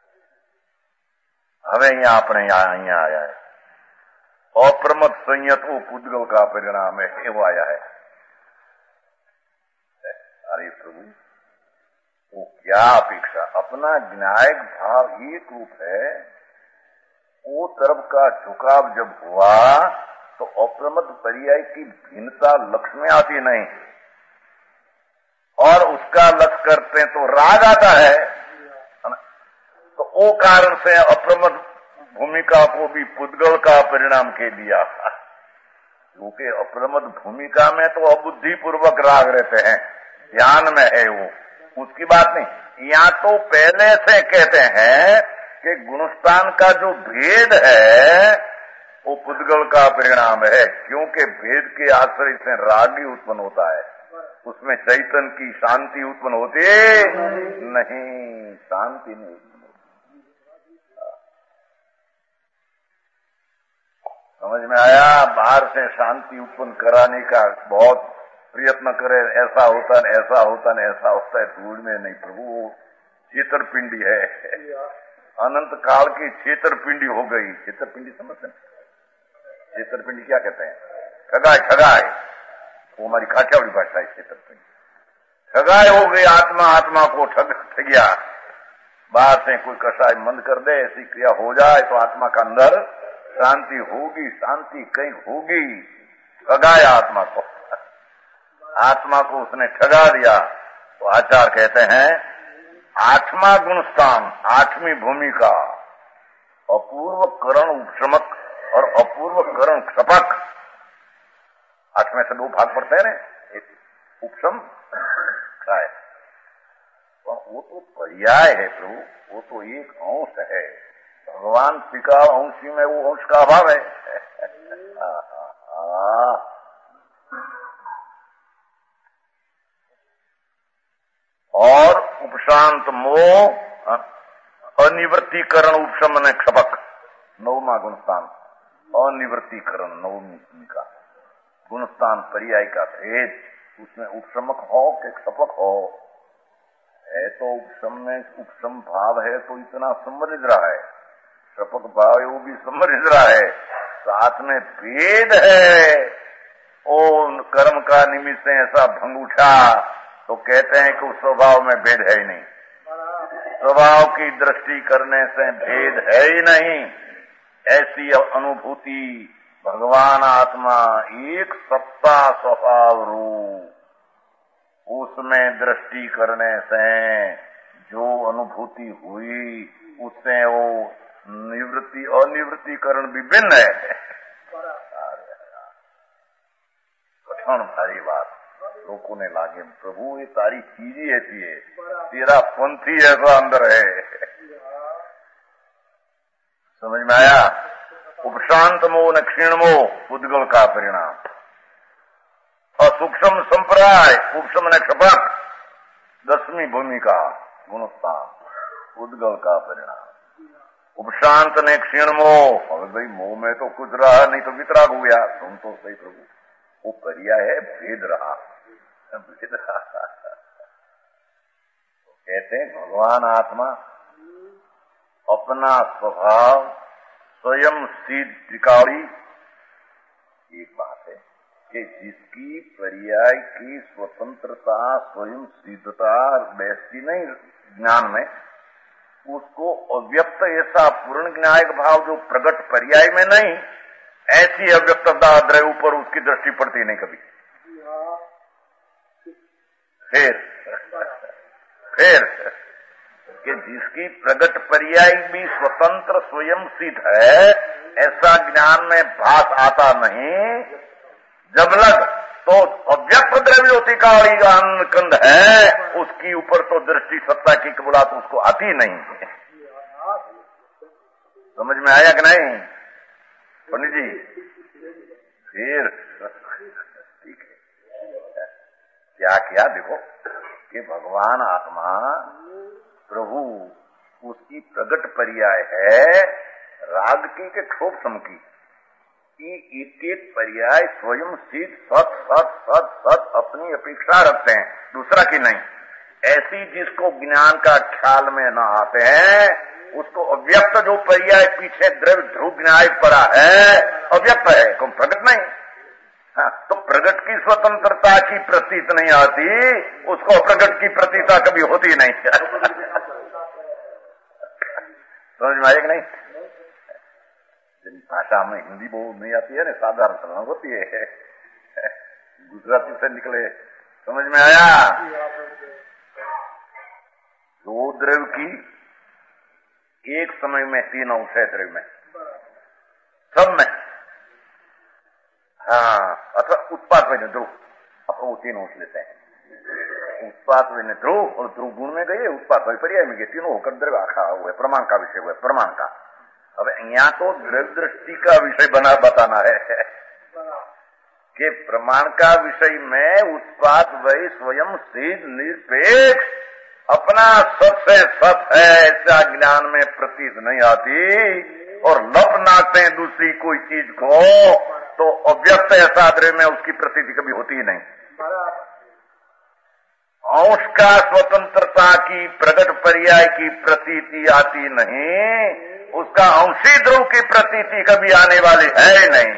હવે અહીંયા આપણે અહીંયા आया है अप्रमत संयत वो पुद्गल का परिणाम है, वो आया है। अरे प्रभु, वो क्या अपेक्षा? अपना न्यायिक भाव एक रूप है, वो तरफ का झुकाव जब हुआ तो अप्रमत पर्याय की भिन्नता लक्ष्य में आती नहीं, और उसका लक्ष्य करते तो राग आता है। तो वो कारण से अप्रमत भूमिका को भी पुद्गल का परिणाम के दिया, क्योंकि अप्रमत भूमिका में तो अबुद्धि पूर्वक राग रहते हैं, ध्यान में है वो, उसकी बात नहीं। यहाँ तो पहले से कहते हैं कि गुणस्थान का जो भेद है वो पुद्गल का परिणाम है, क्योंकि भेद के आश्रय से राग ही उत्पन्न होता है, उसमें चैतन्य की शांति उत्पन्न होती नहीं, शांति नहीं। समझ में आया? बाहर से शांति उत्पन्न कराने का बहुत प्रयत्न करे, ऐसा होता है, ऐसा होता है, ऐसा होता है, धूल में नहीं प्रभु, वो छेतरपिंडी है, अनंत काल की छेतरपिंडी हो गई। छेतरपिंडी समझते हैं? छेतरपिंडी क्या कहते हैं? ठगाए, ठगाए, वो हमारी काठियावाड़ी भाषा है छेतरपिंडी। ठगाए हो गई आत्मा, आत्मा को ठगिया। बाहर से कोई कषाय मंद कर दे, ऐसी क्रिया हो जाए तो आत्मा का अंदर शांति होगी, शांति कहीं होगी। ठगाया आत्मा को, आत्मा को उसने ठगा दिया। तो आचार्य कहते हैं आठवां गुणस्थान, आठवीं भूमिका, अपूर्व करण उपशमक और अपूर्व करण क्षपक। आठवें से दो भाग पड़ते हैं ना, एक उपशम है, वो तो पर्याय है प्रभु, वो तो एक अंश है। भगवान स्वीकार अंशी में वो अंश का अभाव है। और उपशांत मोह, अनिवृत्तीकरण उपशम ने क्षपक, नौवां गुणस्थान, अनिवृत्तीकरण नवमी भूमिका, गुणस्थान पर्याय का भेद, उसमें उपशमक हो कि क्षपक हो, है तो उपशम में उपशम भाव है तो इतना समझ रहा है, क्षपक भाव वो भी समझ रहा है, साथ में भेद है। ओ कर्म का निमित्त से ऐसा भंग उठा तो कहते हैं कि उस स्वभाव में भेद है ही नहीं, स्वभाव की दृष्टि करने से भेद है ही नहीं। ऐसी अनुभूति भगवान आत्मा एक सत्ता स्वभाव रूप, उसमें दृष्टि करने से जो अनुभूति हुई उससे वो निवृत्ति अनिवृत्तीकरण भी भिन्न है। कठिन भारी बात लोगों ने लागे, प्रभु ये तारी चीज ही ऐसी है, तेरा पंथी ऐसा अंदर है। समझ में आया? उपशांत मोह न क्षीण मोह पुद्गल का परिणाम, और सूक्ष्म संप्राय उपशम न क्षपक, 10वीं भूमिका गुणस्थान उद्गल का परिणाम। उपशांत ने क्षीण मोह, अरे भाई मोह में तो कुछ रहा नहीं तो वितराग हो गया, तुम तो सही प्रभु, वो पर्याय है भेद रहा, भेद रहा। तो कहते हैं भगवान आत्मा अपना स्वभाव स्वयं सिद्ध त्रिकाली, एक बात है कि जिसकी पर्याय की स्वतंत्रता स्वयं सिद्धता बैठती नहीं ज्ञान में, उसको अव्यक्त ऐसा पूर्ण न्यायिक भाव जो प्रगट पर्याय में नहीं, ऐसी अव्यक्तता द्रव्य ऊपर उसकी दृष्टि पड़ती नहीं कभी। फिर फिर कि जिसकी प्रगट पर्याय भी स्वतंत्र स्वयं सिद्ध है, ऐसा ज्ञान में भास आता नहीं। जब लग तो अव्यक्त द्रव्योति का कंद है, उसकी ऊपर तो दृष्टि सत्ता की कबूला तो उसको आती नहीं। समझ में आया कि नहीं पंडित जी? फिर ठीक है, क्या किया देखो कि भगवान आत्मा प्रभु उसकी प्रगट पर्याय है राग की के क्षोभ की। एक एक पर्याय स्वयं सिद्ध सत सत सत सत अपनी अपेक्षा रखते हैं, दूसरा की नहीं। ऐसी जिसको ज्ञान का ख्याल में न आते हैं उसको अव्यक्त जो पर्याय पीछे द्रव्य ध्रुव न्याय पड़ा है अव्यक्त है, कोई प्रगट नहीं। हाँ, तो प्रगट की स्वतंत्रता की प्रतीत नहीं आती, उसको प्रगट की प्रतीता कभी होती नहीं। समझ में आए कि नहीं? जिन भाषा में हिंदी बोल नहीं आती है ना, साधारण होती है, गुजराती से निकले, समझ में आया? दो द्रव्य की एक समय में तीन अंश है द्रव्य में, सब में। हाँ, अथवा उत्पाद में ध्रुव, अपन वो तीन अंश लेते हैं। उत्पाद में ध्रुव और ध्रुव गुण में गए, उत्पाद पर्याय में गए, तीनों होकर द्रव्य आखा हुआ है, प्रमाण का विषय हुआ है, प्रमाण का। अब यहाँ तो द्रव्य दृष्टि का विषय बना बताना है कि प्रमाण का विषय में उत्पाद वही स्वयं सिद्ध निरपेक्ष अपना सत से सत है, ऐसा ज्ञान में प्रतीत नहीं आती। और लप नाकते हैं दूसरी कोई चीज को, तो अव्यक्त ऐसा द्रव्य में उसकी प्रतीति कभी होती ही नहीं। अंश का स्वतंत्रता की प्रगट पर्याय की प्रतीति आती नहीं, उसका अंशी ध्रुव की प्रतीति कभी आने वाली है ही नहीं।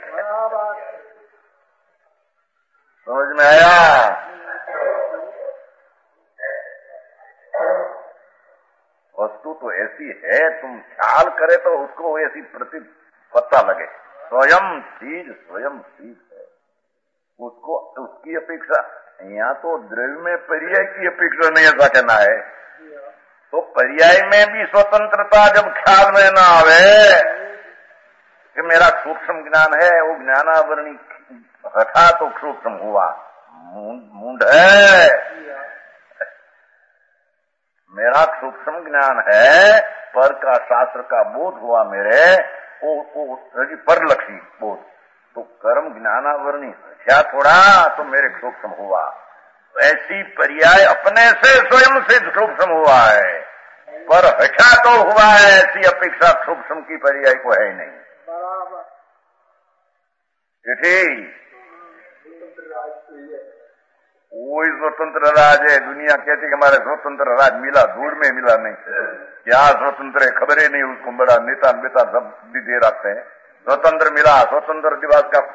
समझ में आया? वस्तु तो ऐसी है, तुम ख्याल करे तो उसको ऐसी प्रति पता लगे। स्वयं चीज है, उसको उसकी अपेक्षा। यहाँ तो द्रव्य में पर्याय की अपेक्षा नहीं, ऐसा कहना है। तो पर्याय में भी स्वतंत्रता जब ख्याल में न आवे कि मेरा सूक्ष्म ज्ञान है, वो ज्ञानावरणी हटा तो सूक्ष्म हुआ, मूंढ है। मेरा सूक्ष्म ज्ञान है, पर का शास्त्र का बोध हुआ मेरे, वो परलक्षी बोध, तो कर्म ज्ञानावरणी क्या थोड़ा तो मेरे सूक्ष्म हुआ। ऐसी पर्याय अपने से स्वयं से सूक्ष्म हुआ है, पर हटा तो हुआ है, ऐसी अपेक्षा सूक्ष्म की पर्याय को है ही नहीं। वही स्वतंत्र राज है। दुनिया कहती कि हमारे स्वतंत्र राज मिला, दूर में मिला नहीं। क्या स्वतंत्र है खबर ही नहीं उसको, बड़ा नेता बेता सब दे रखते हैं। स्वतंत्र मिला, स्वतंत्र दिवस का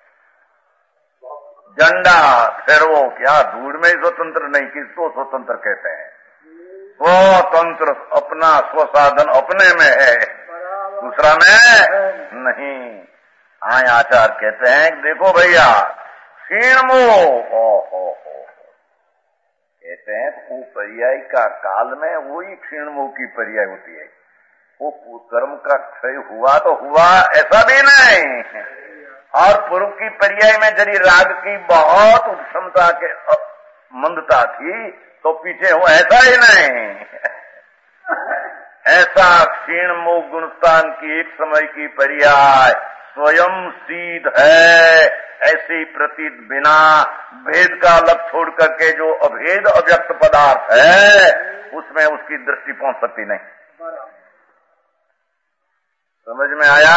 झंडा फिर वो क्या दूर में ही स्वतंत्र नहीं, किसको स्वतंत्र कहते हैं? स्वतंत्र अपना स्वसाधन अपने में है, दूसरा में नहीं। आय आचार कहते हैं देखो भैया क्षीण मोह, कहते हैं वो पर्याय का काल में वही क्षीण मोह की पर्याय होती है। वो कर्म का क्षय हुआ तो हुआ, ऐसा भी नहीं। और पूर्व की पर्याय में यदि राग की बहुत क्षमता के मंदता थी तो पीछे हो, ऐसा ही नहीं। ऐसा क्षीण मोह गुणस्थान की एक समय की पर्याय स्वयं सिद्ध है, ऐसी प्रतीत बिना भेद का अलग छोड़ करके जो अभेद अव्यक्त पदार्थ है उसमें उसकी दृष्टि पहुंच सकती नहीं। समझ में आया?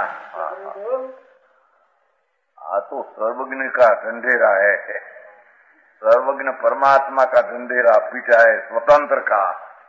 तो सर्वज्ञ का ढंढेरा है, सर्वज्ञ परमात्मा का ढंढेरा पीटा है, स्वतंत्र का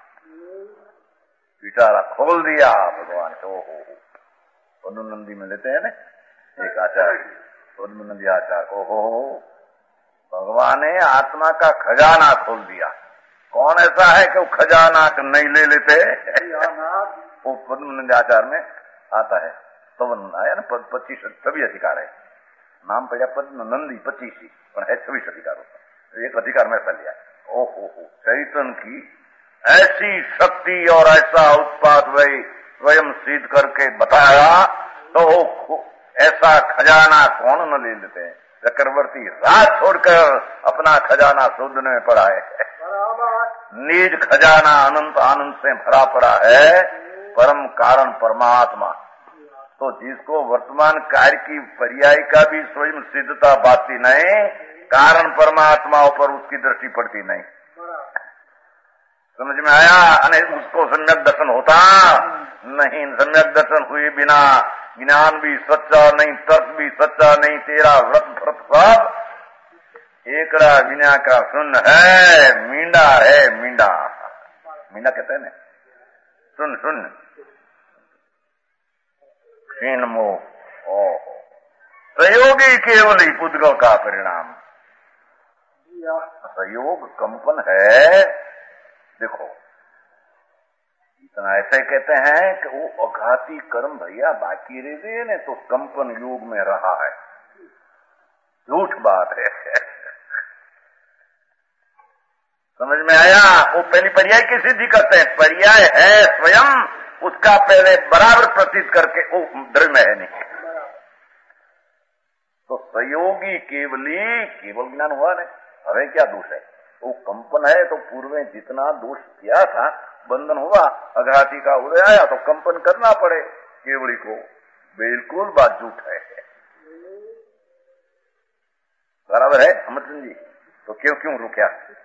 पिटारा खोल दिया भगवान को। पद्मनंदी में लेते हैं ना एक आचार्य, पद्मनंदी आचार्य को भगवान ने आत्मा का खजाना खोल दिया। कौन ऐसा है कि वो खजाना नहीं ले लेते? वो पद्मनंदी आचार्य में आता है, पवन आया ना, 25 अधिकार है, नाम पड़ा पद्मनंदी 25 पर है 26 अधिकार होता। एक अधिकार में ऐसा लिया, ओहो, चैतन्य की ऐसी शक्ति और ऐसा उत्पाद वही स्वयं सिद्ध करके बताया, तो ऐसा खजाना कौन न ले लेते हैं। चक्रवर्ती रात छोड़कर अपना खजाना शोधने में पड़ा है। निज खजाना अनंत आनंद से भरा पड़ा है, परम कारण परमात्मा। तो जिसको वर्तमान कार्य की पर्याय का भी स्वयं सिद्धता बाती नहीं, कारण परमात्मा पर उसकी दृष्टि पड़ती नहीं। समझ में आया? उसको सम्यक दर्शन होता नहीं। सम्यक दर्शन हुए बिना ज्ञान भी सच्चा नहीं, तर्क भी सच्चा नहीं, तेरा व्रत भ्रत सब एकड़ा विना का सुन है, मींडा है मींडा। मींडा कहते हैं ना, सुन सुन क्षीण मोह। सहयोगी केवल ही पुद्गल का परिणाम। सहयोग कंपन है। देखो, इतना ऐसे कहते हैं कि वो अघाती कर्म भैया बाकी रह गए ने तो कंपन योग में रहा है। झूठ बात है। समझ में आया? वो पहली पर्याय की सिद्धि करते हैं। पर्याय है स्वयं, उसका पहले बराबर प्रतीत करके वो द्रव्य में है नहीं। तो सहयोगी केवली, केवल ज्ञान हुआ नहीं, अरे क्या दोष है? वो कंपन है तो पूर्व में जितना दोष किया था, बंधन हुआ, अघाती का उदय आया तो कंपन करना पड़े केवली को। बिल्कुल बात झूठ है। बराबर है अमरचंद जी? तो क्यों रुकिया?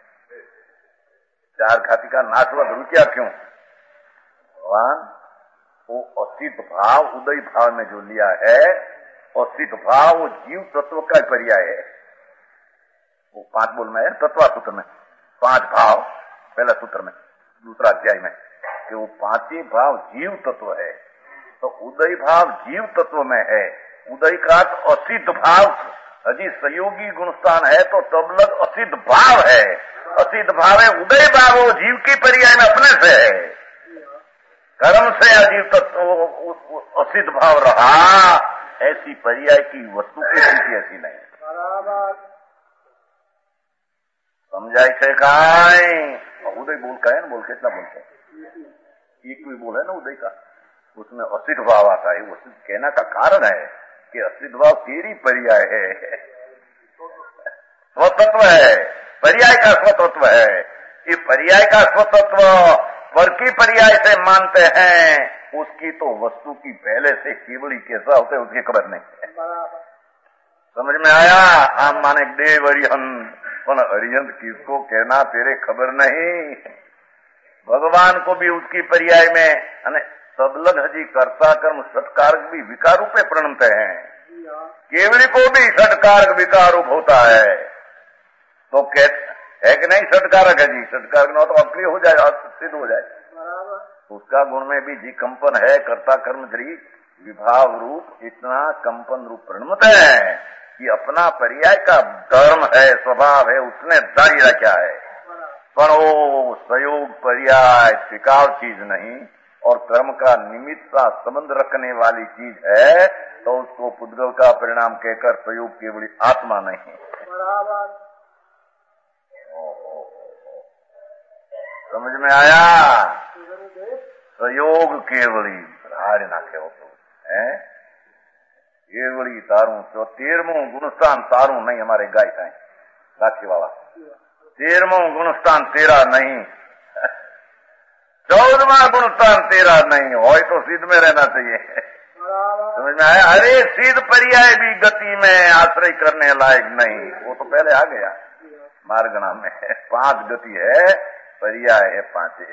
चार घाती का नाश हुआ, रुकिया क्यों? भगवान वो असिद्ध भाव उदय भाव में जो लिया है, असिद्ध भाव वो जीव तत्व का पर्याय है। वो 5 बोल में है, तत्वा सूत्र में 5 भाव, पहला सूत्र में, दूसरा अध्याय में, कि वो 5 भाव जीव तत्व है। तो उदय भाव जीव तत्व में है। उदय का असिद्ध भाव अजी सहयोगी गुणस्थान है, तो तब लग असिद्ध भाव है। असिद्ध भाव है, उदय भाव वो जीव की पर्याय में अपने से है। कर्म से अजीव तत्व असिद्ध भाव रहा, ऐसी पर्याय की वस्तु की स्थिति ऐसी नहीं। समझाई से काय उदय बोल का है ना, बोल कितना बोलते हैं, एक भी बोल है ना उदय का, उसमें असिद्ध भाव आता है। वो कहना का कारण है कि असिद्ध भाव तेरी पर्याय है, स्वतत्व है, पर्याय का स्वतत्व है। ये पर्याय का स्वतत्व पर की पर्याय से मानते हैं, उसकी तो वस्तु की पहले से केवली कैसा होता है उसकी खबर नहीं है। समझ में आया? हम माने देव अरिहंत, पर अरिहंत किसको कहना तेरे खबर नहीं। भगवान को भी उसकी पर्याय में सब लग हजी कर्ता कर्म षटकारक भी विकार रूपे प्रणमते हैं। केवली को भी षटकारक विकार रूप होता है। तो है कि नहीं षटकारक है जी? षटकारक न हो तो अक्रिय हो जाए, सिद्ध हो जाए। उसका गुण में भी जी कंपन है, कर्ता कर्म श्री विभाव रूप, इतना कंपन रूप प्रणमत है कि अपना पर्याय का धर्म है, स्वभाव है, उसने जारी रखा है। पर वो सहयोग पर्याय टिकाव चीज नहीं और कर्म का निमित्त का संबंध रखने वाली चीज है, तो उसको पुद्गल का परिणाम कहकर सहयोग केवल आत्मा नहीं। समझ में आया? सहयोग केवली हारे नाखे हो तो है केवली तारू। तो 13वां गुणस्थान तारू नहीं, हमारे गाय का राखी वाला 13वां गुणस्थान तेरा नहीं, 14वां गुणस्थान तेरा नहीं हो तो सिद्ध में रहना चाहिए। समझ में आया? अरे सिद्ध पर्याय भी गति में आश्रय करने लायक नहीं, वो तो पहले आ गया मार्गणा में। 5 गति है, पर्याय है 5।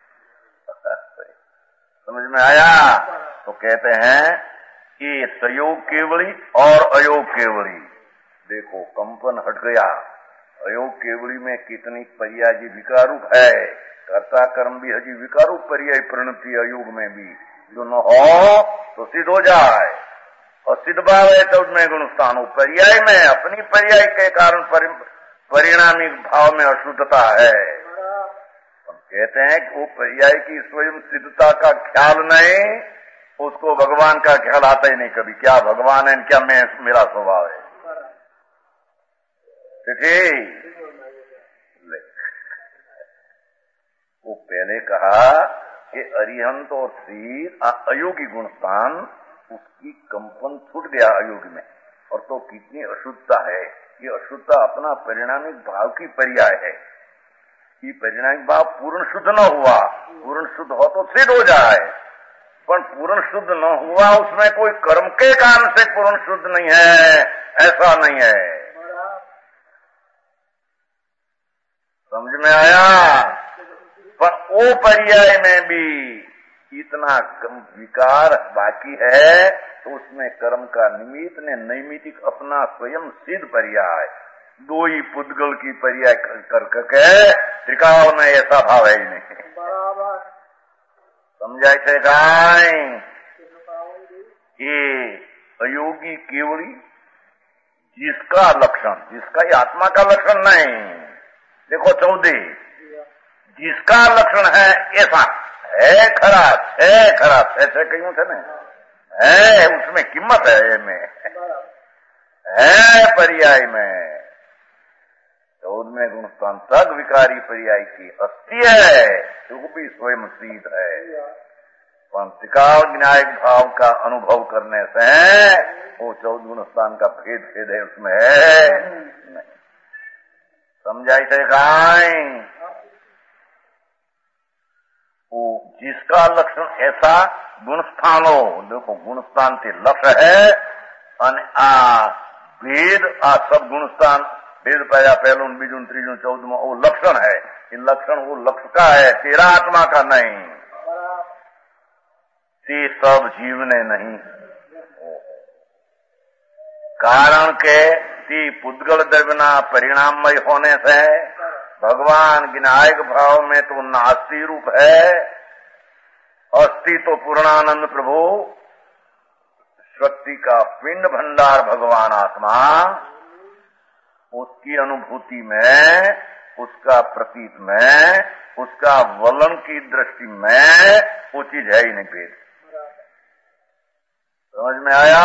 समझ में आया? तो कहते हैं कि सहयोग केवली और अयोग केवली। देखो कंपन हट गया, अयोग केवली में कितनी पर्याय जी विकारूप है, कर्ता कर्म भी हजी विकारूप पर्याय प्रणति अयोग में भी जो न हो तो सिद्ध हो जाए। और सिद्ध भाव है 14वें गुणस्थान, पर्याय में अपनी पर्याय के कारण परिणामी भाव में अशुद्धता है। कहते हैं कि वो पर्याय की स्वयं सिद्धता का ख्याल नहीं, उसको भगवान का ख्याल आता ही नहीं कभी। क्या भगवान है, क्या मैं, मेरा स्वभाव है। ठीक है? पहले कहा कि अरिहंत और शीर अयोगी गुणस्थान, उसकी कंपन छूट गया अयोग में, और तो कितनी अशुद्धता है। ये अशुद्धता अपना परिणामिक भाव की पर्याय है। कि परिणामिक भाव पूर्ण शुद्ध न हुआ, पूर्ण शुद्ध हो तो सिद्ध हो जाए, पर पूर्ण शुद्ध न हुआ उसमें कोई कर्म के कारण से पूर्ण शुद्ध नहीं है, ऐसा नहीं है। समझ में आया? पर वो पर्याय में भी इतना विकार बाकी है, तो उसमें कर्म का निमित्त ने नैमितिक अपना स्वयं सिद्ध पर्याय, दो ही पुद्गल की पर्याय कर के त्रिकाल में ऐसा भाव है ही नहीं। समझाय थे गाय? ये अयोगी केवली जिसका लक्षण, जिसका ये आत्मा का लक्षण नहीं, देखो 14, जिसका लक्षण है ऐसा है खराब, है खराब, ऐसे कहीं थे ना, है उसमें कीमत है, में है पर्याय में 14वें गुणस्थान तक विकारी पर्याय की अस्थि है, वो भी स्वयं सिद्ध है। त्रिकाल विनायक भाव का अनुभव करने से वो 14 गुणस्थान का भेद है, उसमें है नहीं। समझाई थे गाय? वो जिसका लक्षण ऐसा गुणस्थानो, देखो गुणस्थान के लक्ष्य है, भेद सब गुणस्थान भेद पाया पहलू बीजू त्रीजू 14वां वो लक्षण है। ये लक्षण वो लक्ष्य का है, तेरा आत्मा का नहीं। ते सब जीव ने नहीं, कारण के ती पुद्गल द्रव्यना परिणाममय होने से भगवान विनायक भाव में तो नास्ति रूप है, अस्थि तो पूर्णानंद प्रभु, शक्ति का पिंड भंडार भगवान आत्मा, उसकी अनुभूति में, उसका प्रतीत में, उसका वलन की दृष्टि में वो चीज है ही नहीं भेद। समझ में आया?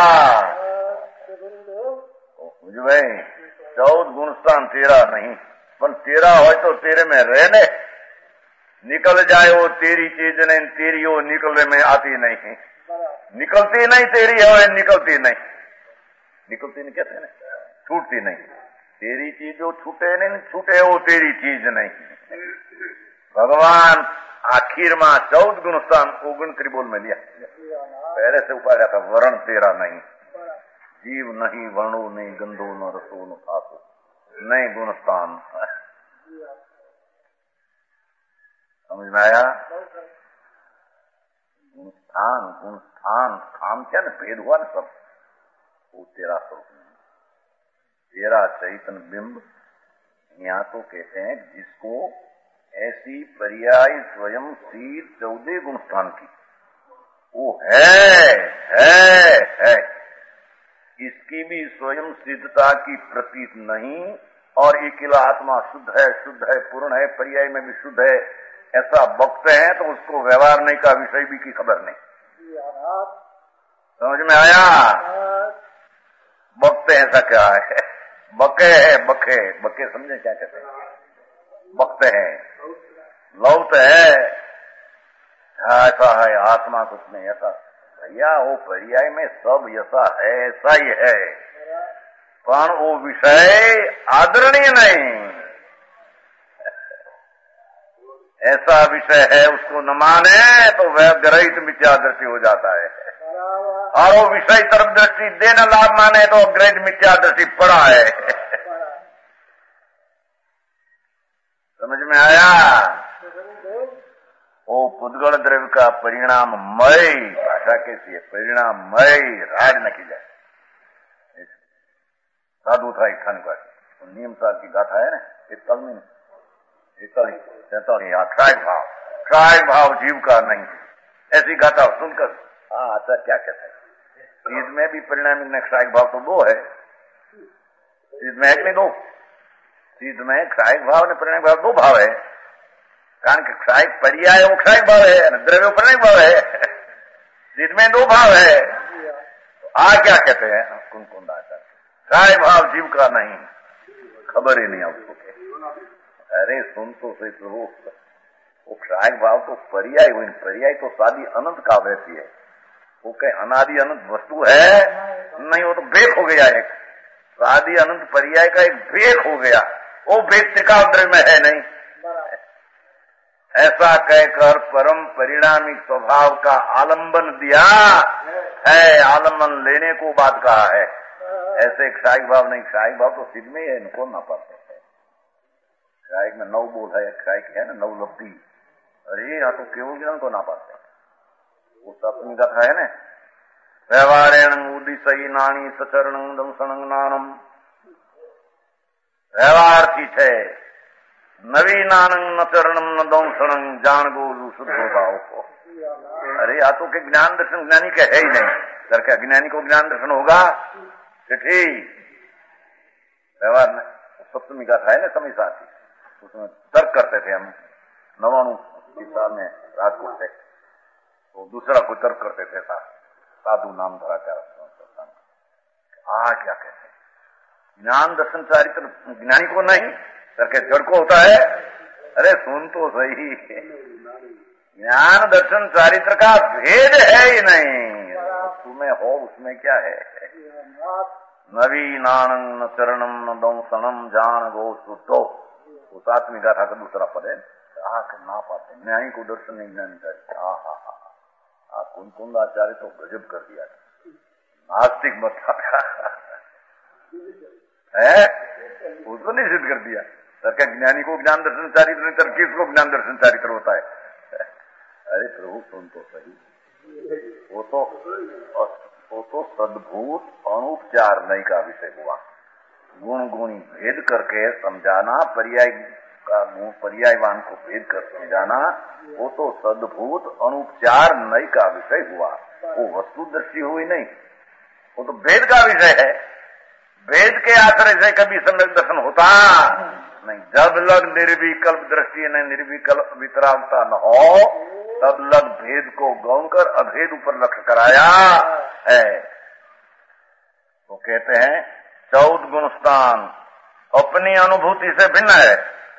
मुझ भाई 14 गुणस्थान तेरा नहीं, पर तेरा हो तो तेरे में रहने, निकल जाए वो तेरी चीज नहीं, तेरी वो निकलने में आती नहीं, निकलती नहीं तेरी है, निकलती नहीं, निकलती नहीं कहते ना, छूटती नहीं। तेरी चीज जो छूटे नहीं, छूटे वो तेरी चीज नहीं। भगवान आखिर में 14 गुणस्थान 19 त्रिबोल में लिया, पहले से उपाया था वर्ण तेरा नहीं, जीव नहीं, वर्णो नहीं, गंधो न रसो न खासो नहीं, गुणस्थान। समझ में आया? गुणस्थान, गुणस्थान, स्थान क्या ना भेद हुआ ना सब, वो तेरा स्वरूप नहीं, तेरा चैतन्य बिंब। यहाँ तो कहते हैं जिसको ऐसी पर्याय स्वयं शील 14 गुणस्थान की वो है। इसकी भी स्वयं सिद्धता की प्रतीत नहीं, और अकेला आत्मा शुद्ध है, पूर्ण है, पर्याय में भी शुद्ध है, ऐसा बकते हैं तो उसको व्यवहार नहीं का विषय भी की खबर नहीं। समझ में आया? बकते हैं ऐसा क्या है? बके है, बके समझे क्या कहते हैं? बकते हैं, लौट है, ऐसा है, आत्मा कुछ नहीं ऐसा। भैया वो पर्याय में सब ऐसा है, ऐसा ही है, पर वो विषय आदरणीय नहीं, ऐसा विषय है उसको न माने तो वह ग्रहित मिथ्या दृष्टि हो जाता है, और वो विषय तरफ दृष्टि देना लाभ माने तो ग्रहित मिथ्या दृष्टि पड़ा है। समझ में आया? वो पुद्गल द्रव्य का परिणाममय, भाषा कैसी है, परिणाममय राज न की जाए। साधु था एक खान का नियम साहब की गाथा है ना, क्षायक भाव जीव का नहीं, ऐसी गाथा सुनकर अच्छा क्या कहता है? चीज में भी परिणाम में क्षायक भाव तो दो है, चीज में एक नहीं दो, चीज में क्षायक भाव ने परिणाम भाव दो भाव है, कारण कि क्षायक पर्याय वो क्षायक भाव है, द्रव्य परिणाम भाव है, चीज में दो भाव है। तो क्या कहते हैं कुंकुंद आचार्य, क्षायक भाव जीव का नहीं, खबर ही नहीं उसको। अरे सुन तो सही प्रभु, वो क्षायक भाव तो पर्याय हुई, पर्याय तो सादी अनंत काल रहती है। वो कहीं अनादि अनंत वस्तु है नहीं, वो तो भेद हो गया एक सादी अनंत पर्याय का एक भेद हो गया। वो भेद त्रिकाल में है नहीं। ऐसा कहकर परम परिणामी स्वभाव का आलंबन दिया है, आलंबन लेने को बात कहा है। ऐसे क्षायिक भाव नहीं, क्षायिक भाव तो सिद्ध में है, इनको ना पाते है। क्षायिक में 9 बोल है, क्षायिक है ना 9 लब्धि। अरे यहाँ तो केवल ज्ञान को ना पाते, वो सप्तमी कथा है ना, व्यवहारेण उदिशई नानी सचरण दंसण नानम। व्यवहारથી છે नवीनानंग न चरणम न दंसणं जान गोलू शुद्ध भाव को। अरे या तो के ज्ञान दर्शन ज्ञानी के है ही नहीं, सर क्या अज्ञानी को ज्ञान दर्शन होगा? चिट्ठी व्यवहार में सप्तमी का था है ना समय साथी, उसमें तर्क करते थे हम 99 साल में राजकोट से, तो दूसरा कोई तर्क करते थे साधु नाम धरा क्या क्या कहते ज्ञान दर्शन चारित्र ज्ञानी को नहीं, सर के जड़ को होता है। अरे सुन तो सही, ज्ञान दर्शन चारित्र का भेद है ही नहीं, तुम्हें हो उसमें क्या है? नवीनानं न चरणम न दंसनम जान गो शुद्धो, वो सातवीं गाथा का दूसरा पद है। ना पाते न्यायी को दर्शन नहीं ज्ञानी चाहिए। कुंद आचार्य तो गजब कर दिया, नास्तिक मत है, उसको नहीं सिद्ध कर दिया। सर क्या ज्ञानी को ज्ञान दर्शन चारित्र नहीं, तर किसको ज्ञान दर्शन चारित्र होता है? अरे प्रभु सुन तो सही, वो तो सद्भूत अनुपचार नहीं का विषय हुआ। गुण गुणी भेद करके समझाना, पर्याय का गुण पर्यायवान को भेद कर समझाना, वो तो सद्भूत अनुपचार नहीं का विषय हुआ। वो वस्तु दृष्टि हुई नहीं, वो तो भेद का विषय है। वेद के आश्रय से कभी सम्यक दर्शन होता नहीं। जब लग निर्विकल्प दृष्टि ने निर्विकल्प वितरागता न हो, तब लग भेद को गौण कर अभेद ऊपर लक्ष्य कराया है। तो कहते हैं 14 गुण स्थान अपनी अनुभूति से भिन्न है।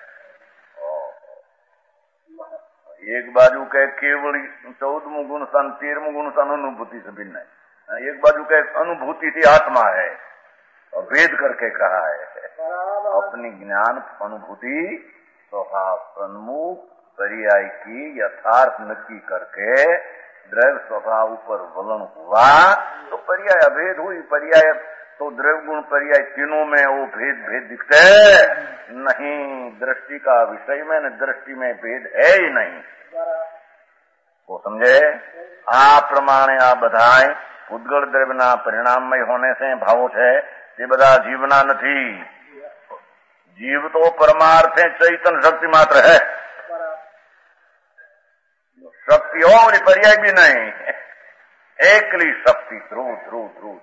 एक बाजू का केवल 14वां गुण स्थान 13वां गुण स्थान अनुभूति से भिन्न है। एक बाजू का अनुभूति थी आत्मा है, और वेद करके कहा है अपनी ज्ञान अनुभूति स्वभाव सन्मुख पर्याय की यथार्थ नक्की करके द्रव्य स्वभाव पर वलन हुआ तो पर्याय अभेद हुई। पर्याय तो द्रव्य गुण पर्याय तीनों में वो भेद दिखते नहीं। दृष्टि का विषय में न दृष्टि में भेद है ही नहीं। वो समझे? आ प्रमाणे आ बधाय उद्गल द्रव्यना परिणाममय होने से भावो है તે બધા જીવના નથી। जीव तो परमार्थ है, चैतन्य शक्ति मात्र है। शक्ति और पर्याय भी नहीं, एकली शक्ति ध्रुव ध्रुव ध्रुव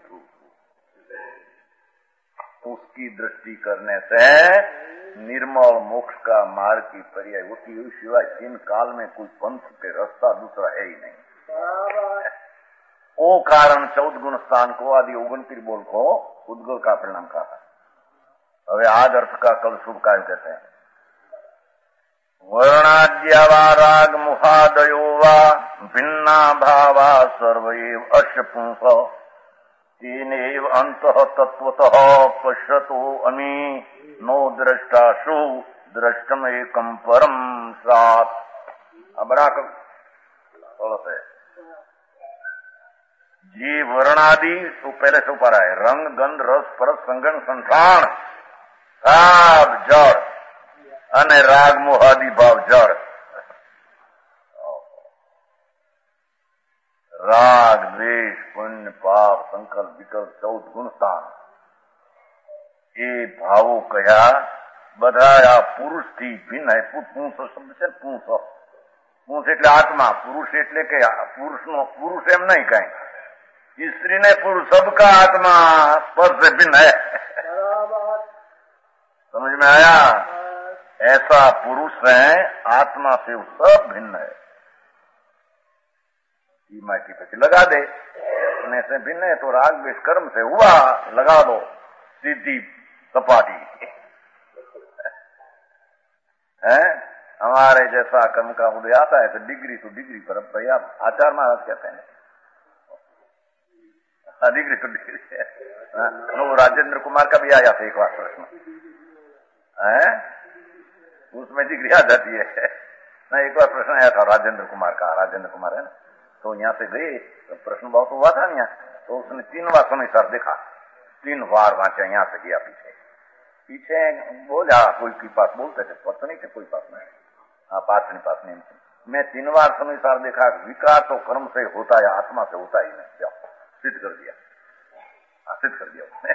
ध्रुव। उसकी दृष्टि करने से निर्मल मोक्ष का मार्ग की पर्याय होती हुई सिवाय इन काल में कोई पंथ के रास्ता दूसरा है ही नहीं। वो कारण 14 गुण स्थान को आदि 29 बोल को उद्गल का परिणाम कहा। હવે आज अर्थ का कल शुभ कार्य कहते हैं। वर्णाद्या वा राग मुहादयो वा भिन्ना भावा सर्वैव अस्य पुंस तेनैव अंतः तत्वतः पश्यतो अमी नो द्रष्टासु द्रष्टमेकं परम सात्। बड़ा गलत है। जी वर्णादि तो पहले से ऊपर है, रंग गंध रस परस संगन संठान सब जड़ अने राग मोहादि भाव जड़। राग द्वेष पुण्य पाप संकल्प विकल्प 14 गुण स्थान ये भावो कया બધા પુરુષ થી ભિન્ન है। पुंस शब्द છે पुंस એટલે આત્મા, પુરુષ એટલે કે પુરુષનો પુરુષ એમ નહીં કઈ, स्त्री ने पुरुष सबका आत्मा पर से भिन्न है। समझ में आया? ऐसा पुरुष है, आत्मा से सब भिन्न है। माटी पे लगा दे, अपने से भिन्न है तो राग द्वेष कर्म से हुआ, लगा दो सीधी सपाटी है। हमारे जैसा कर्म का उदय आता है तो डिग्री पर भैया आचार्य महाराज कहते हैं डिग्री तो डिग्री है। वो राजेंद्र कुमार का भी आया था एक बार प्रश्न, उसमें डिग्री आ जाती है ना। एक बार प्रश्न आया था राजेंद्र कुमार का, राजेंद्र कुमार है ना, तो यहाँ से गए तो प्रश्न बहुत हुआ था यहाँ, तो उसने 3 बार समय सर देखा, 3 बार वांचा, यहाँ से गया पीछे बोला कोई के पास बोलते थे, पता नहीं थे कोई पास में, हाँ पास नहीं। मैं 3 बार समय सर देखा, विकार तो कर्म से होता है, आत्मा से होता ही नहीं। जाओ सिद्ध कर दिया उसने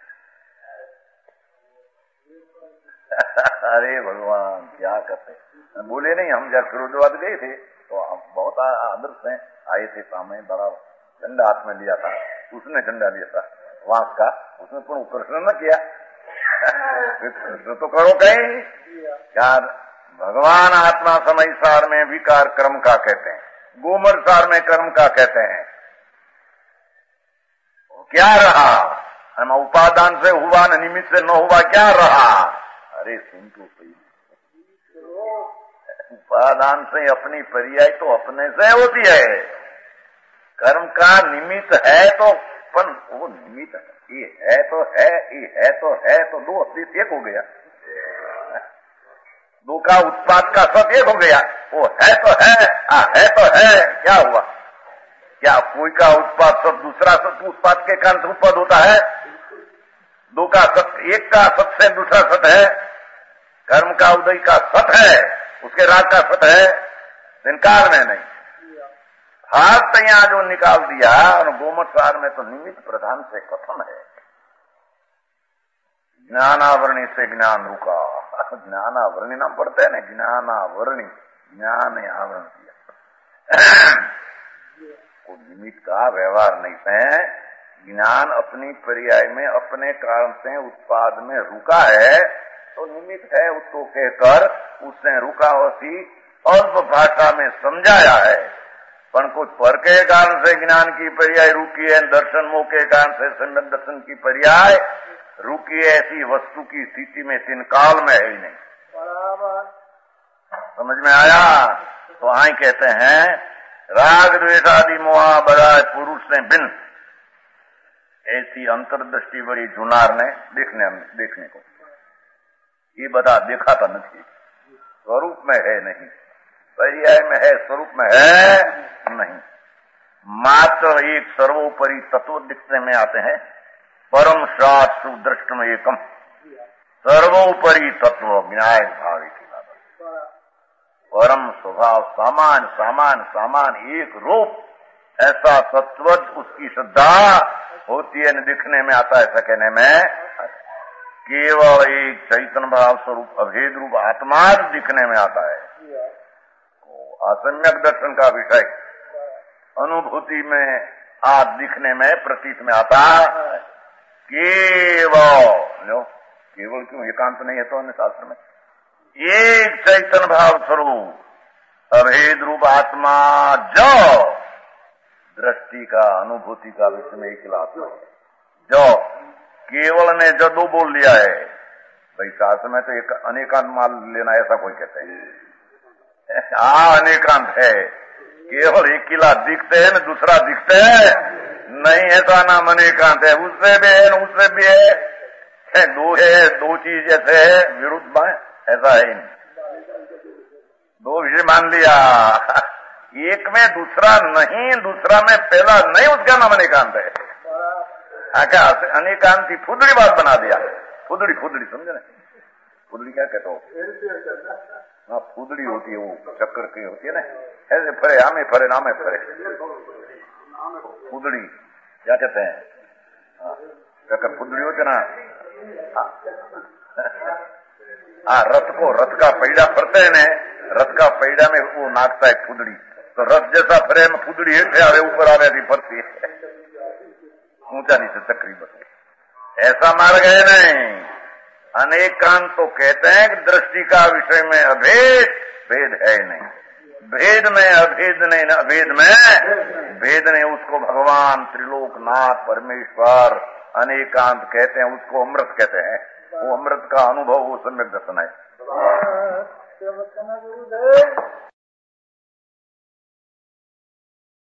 अरे भगवान क्या करते, बोले नहीं। हम जब फिरोजाबाद गए थे तो बहुत आदर से आए थे, सामने बड़ा झंडा हाथ में लिया था, उसने झंडा लिया था वांस का, उसने पूर्ण प्रश्न न किया तो करो कहीं क्या। भगवान आत्मा समय सार में विकार कर्म का कहते हैं, गोमर सार में कर्म का कहते हैं। क्या रहा, हम उपादान से हुआ न निमित्त से न हुआ, क्या रहा। अरे सुन तो सही, उपादान से अपनी पर्याय तो अपने से होती है, कर्म का निमित्त है तो पण वो निमित्त ये है तो है, ये है तो दो अस्तित्व एक हो गया, दो का उत्पाद का सब एक हो गया। वो है तो है, क्या हुआ। क्या कोई का उत्पाद सब दूसरा सब उत्पाद के कारण उत्पाद होता है। दो का सत, एक का सत से दूसरा सत है, कर्म का उदय का सत है, उसके राग का सत है, इनकार में नहीं। हाथ यहाँ जो निकाल दिया, और गोमत सार में तो निमित्त प्रधान से कथन है। ज्ञानावरणी से ज्ञान रुका, ज्ञानावरणी नाम पढ़ते हैं ना, ज्ञानावरणी, ज्ञान आवरण किया। वो निमित्त का व्यवहार नहीं है, ज्ञान अपनी पर्याय में अपने कारण से उत्पाद में रुका है, तो निमित्त है उसको कहकर उसने रुका होती अल्प भाषा में समझाया है। पर कुछ पर के कारण से ज्ञान की पर्याय रुकी है, दर्शन मोह के कारण से सम्यक दर्शन की पर्याय रुकी है, ऐसी वस्तु की स्थिति में 3 काल में है ही नहीं। समझ में आया। तो आई कहते हैं राग द्वेष आदि मोहा बड़ा पुरुष ने बिन, ऐसी अंतर्दृष्टि बड़ी जुनार ने देखने को ये बता देखा था नहीं, स्वरूप में है नहीं, पर्याय में है, स्वरूप में है नहीं। मात्र एक सर्वोपरि तत्व दिखने में आते हैं, परम शास्त्र दृष्टम एकम, सर्वोपरि तत्व न्याय भाव की बात, परम स्वभाव सामान एक रूप, ऐसा तत्व उसकी श्रद्धा होती है, दिखने में आता है। ऐसा कहने में केवल एक चैतन्य भाव स्वरूप अभेद रूप आत्मा दिखने में आता है। असम्यक दर्शन का विषय अनुभूति में आप दिखने में प्रतीत में आता है। केवल क्यों, एकांत नहीं है तो अन्य शास्त्र में एक चैतन्य भाव स्वरूप अभेद रूप आत्मा जो दृष्टि का अनुभूति का विषय में एक आत्मा है, जो केवल ने जो 2 बोल लिया है भाई, शास्त्र में तो एक अनेकांत मान लेना ऐसा कोई कहते हैं। अनेकांत है, केवल एक किला दिखते हैं न दूसरा दिखते है नहीं, ऐसा नाम अनेकांत है। उससे भी है न उससे भी है, 2 है, 2 चीज जैसे है विरुद्ध में, ऐसा है नहीं। 2 विषय मान लिया, एक में दूसरा नहीं, दूसरा में पहला नहीं, उसका नाम अनेकांत है। क्या अनेकांत की फुदड़ी बात बना दिया, फुदड़ी समझे ना, फुदड़ी क्या कहते हो, हाँ फुदड़ी होती है, वो चक्कर की होती है ना, ऐसे फरे आमे फरे नामे फरे, फुदड़ी क्या कहते हैं, चक्कर फुदड़ी होती ना। रथ का पैडा फरते है, रथ का पैडा में वो नाचता है फुदड़ी, तो रथ जैसा फरे में फुदड़ी हेठे आवे ऊपर आवे थी फरती है, ऊंचा नीचे चक्री बस ऐसा मार्ग है नहीं। अनेकांत तो कहते हैं कि दृष्टि का विषय में अभेद, भेद है नहीं, भेद में अभेद नहीं, अभेद में भेद नहीं, उसको भगवान त्रिलोकनाथ परमेश्वर अनेकांत कहते हैं, उसको अमृत कहते हैं। वो अमृत का अनुभव वो सम्यक दर्शन है। नमस्कार गुरुदेव।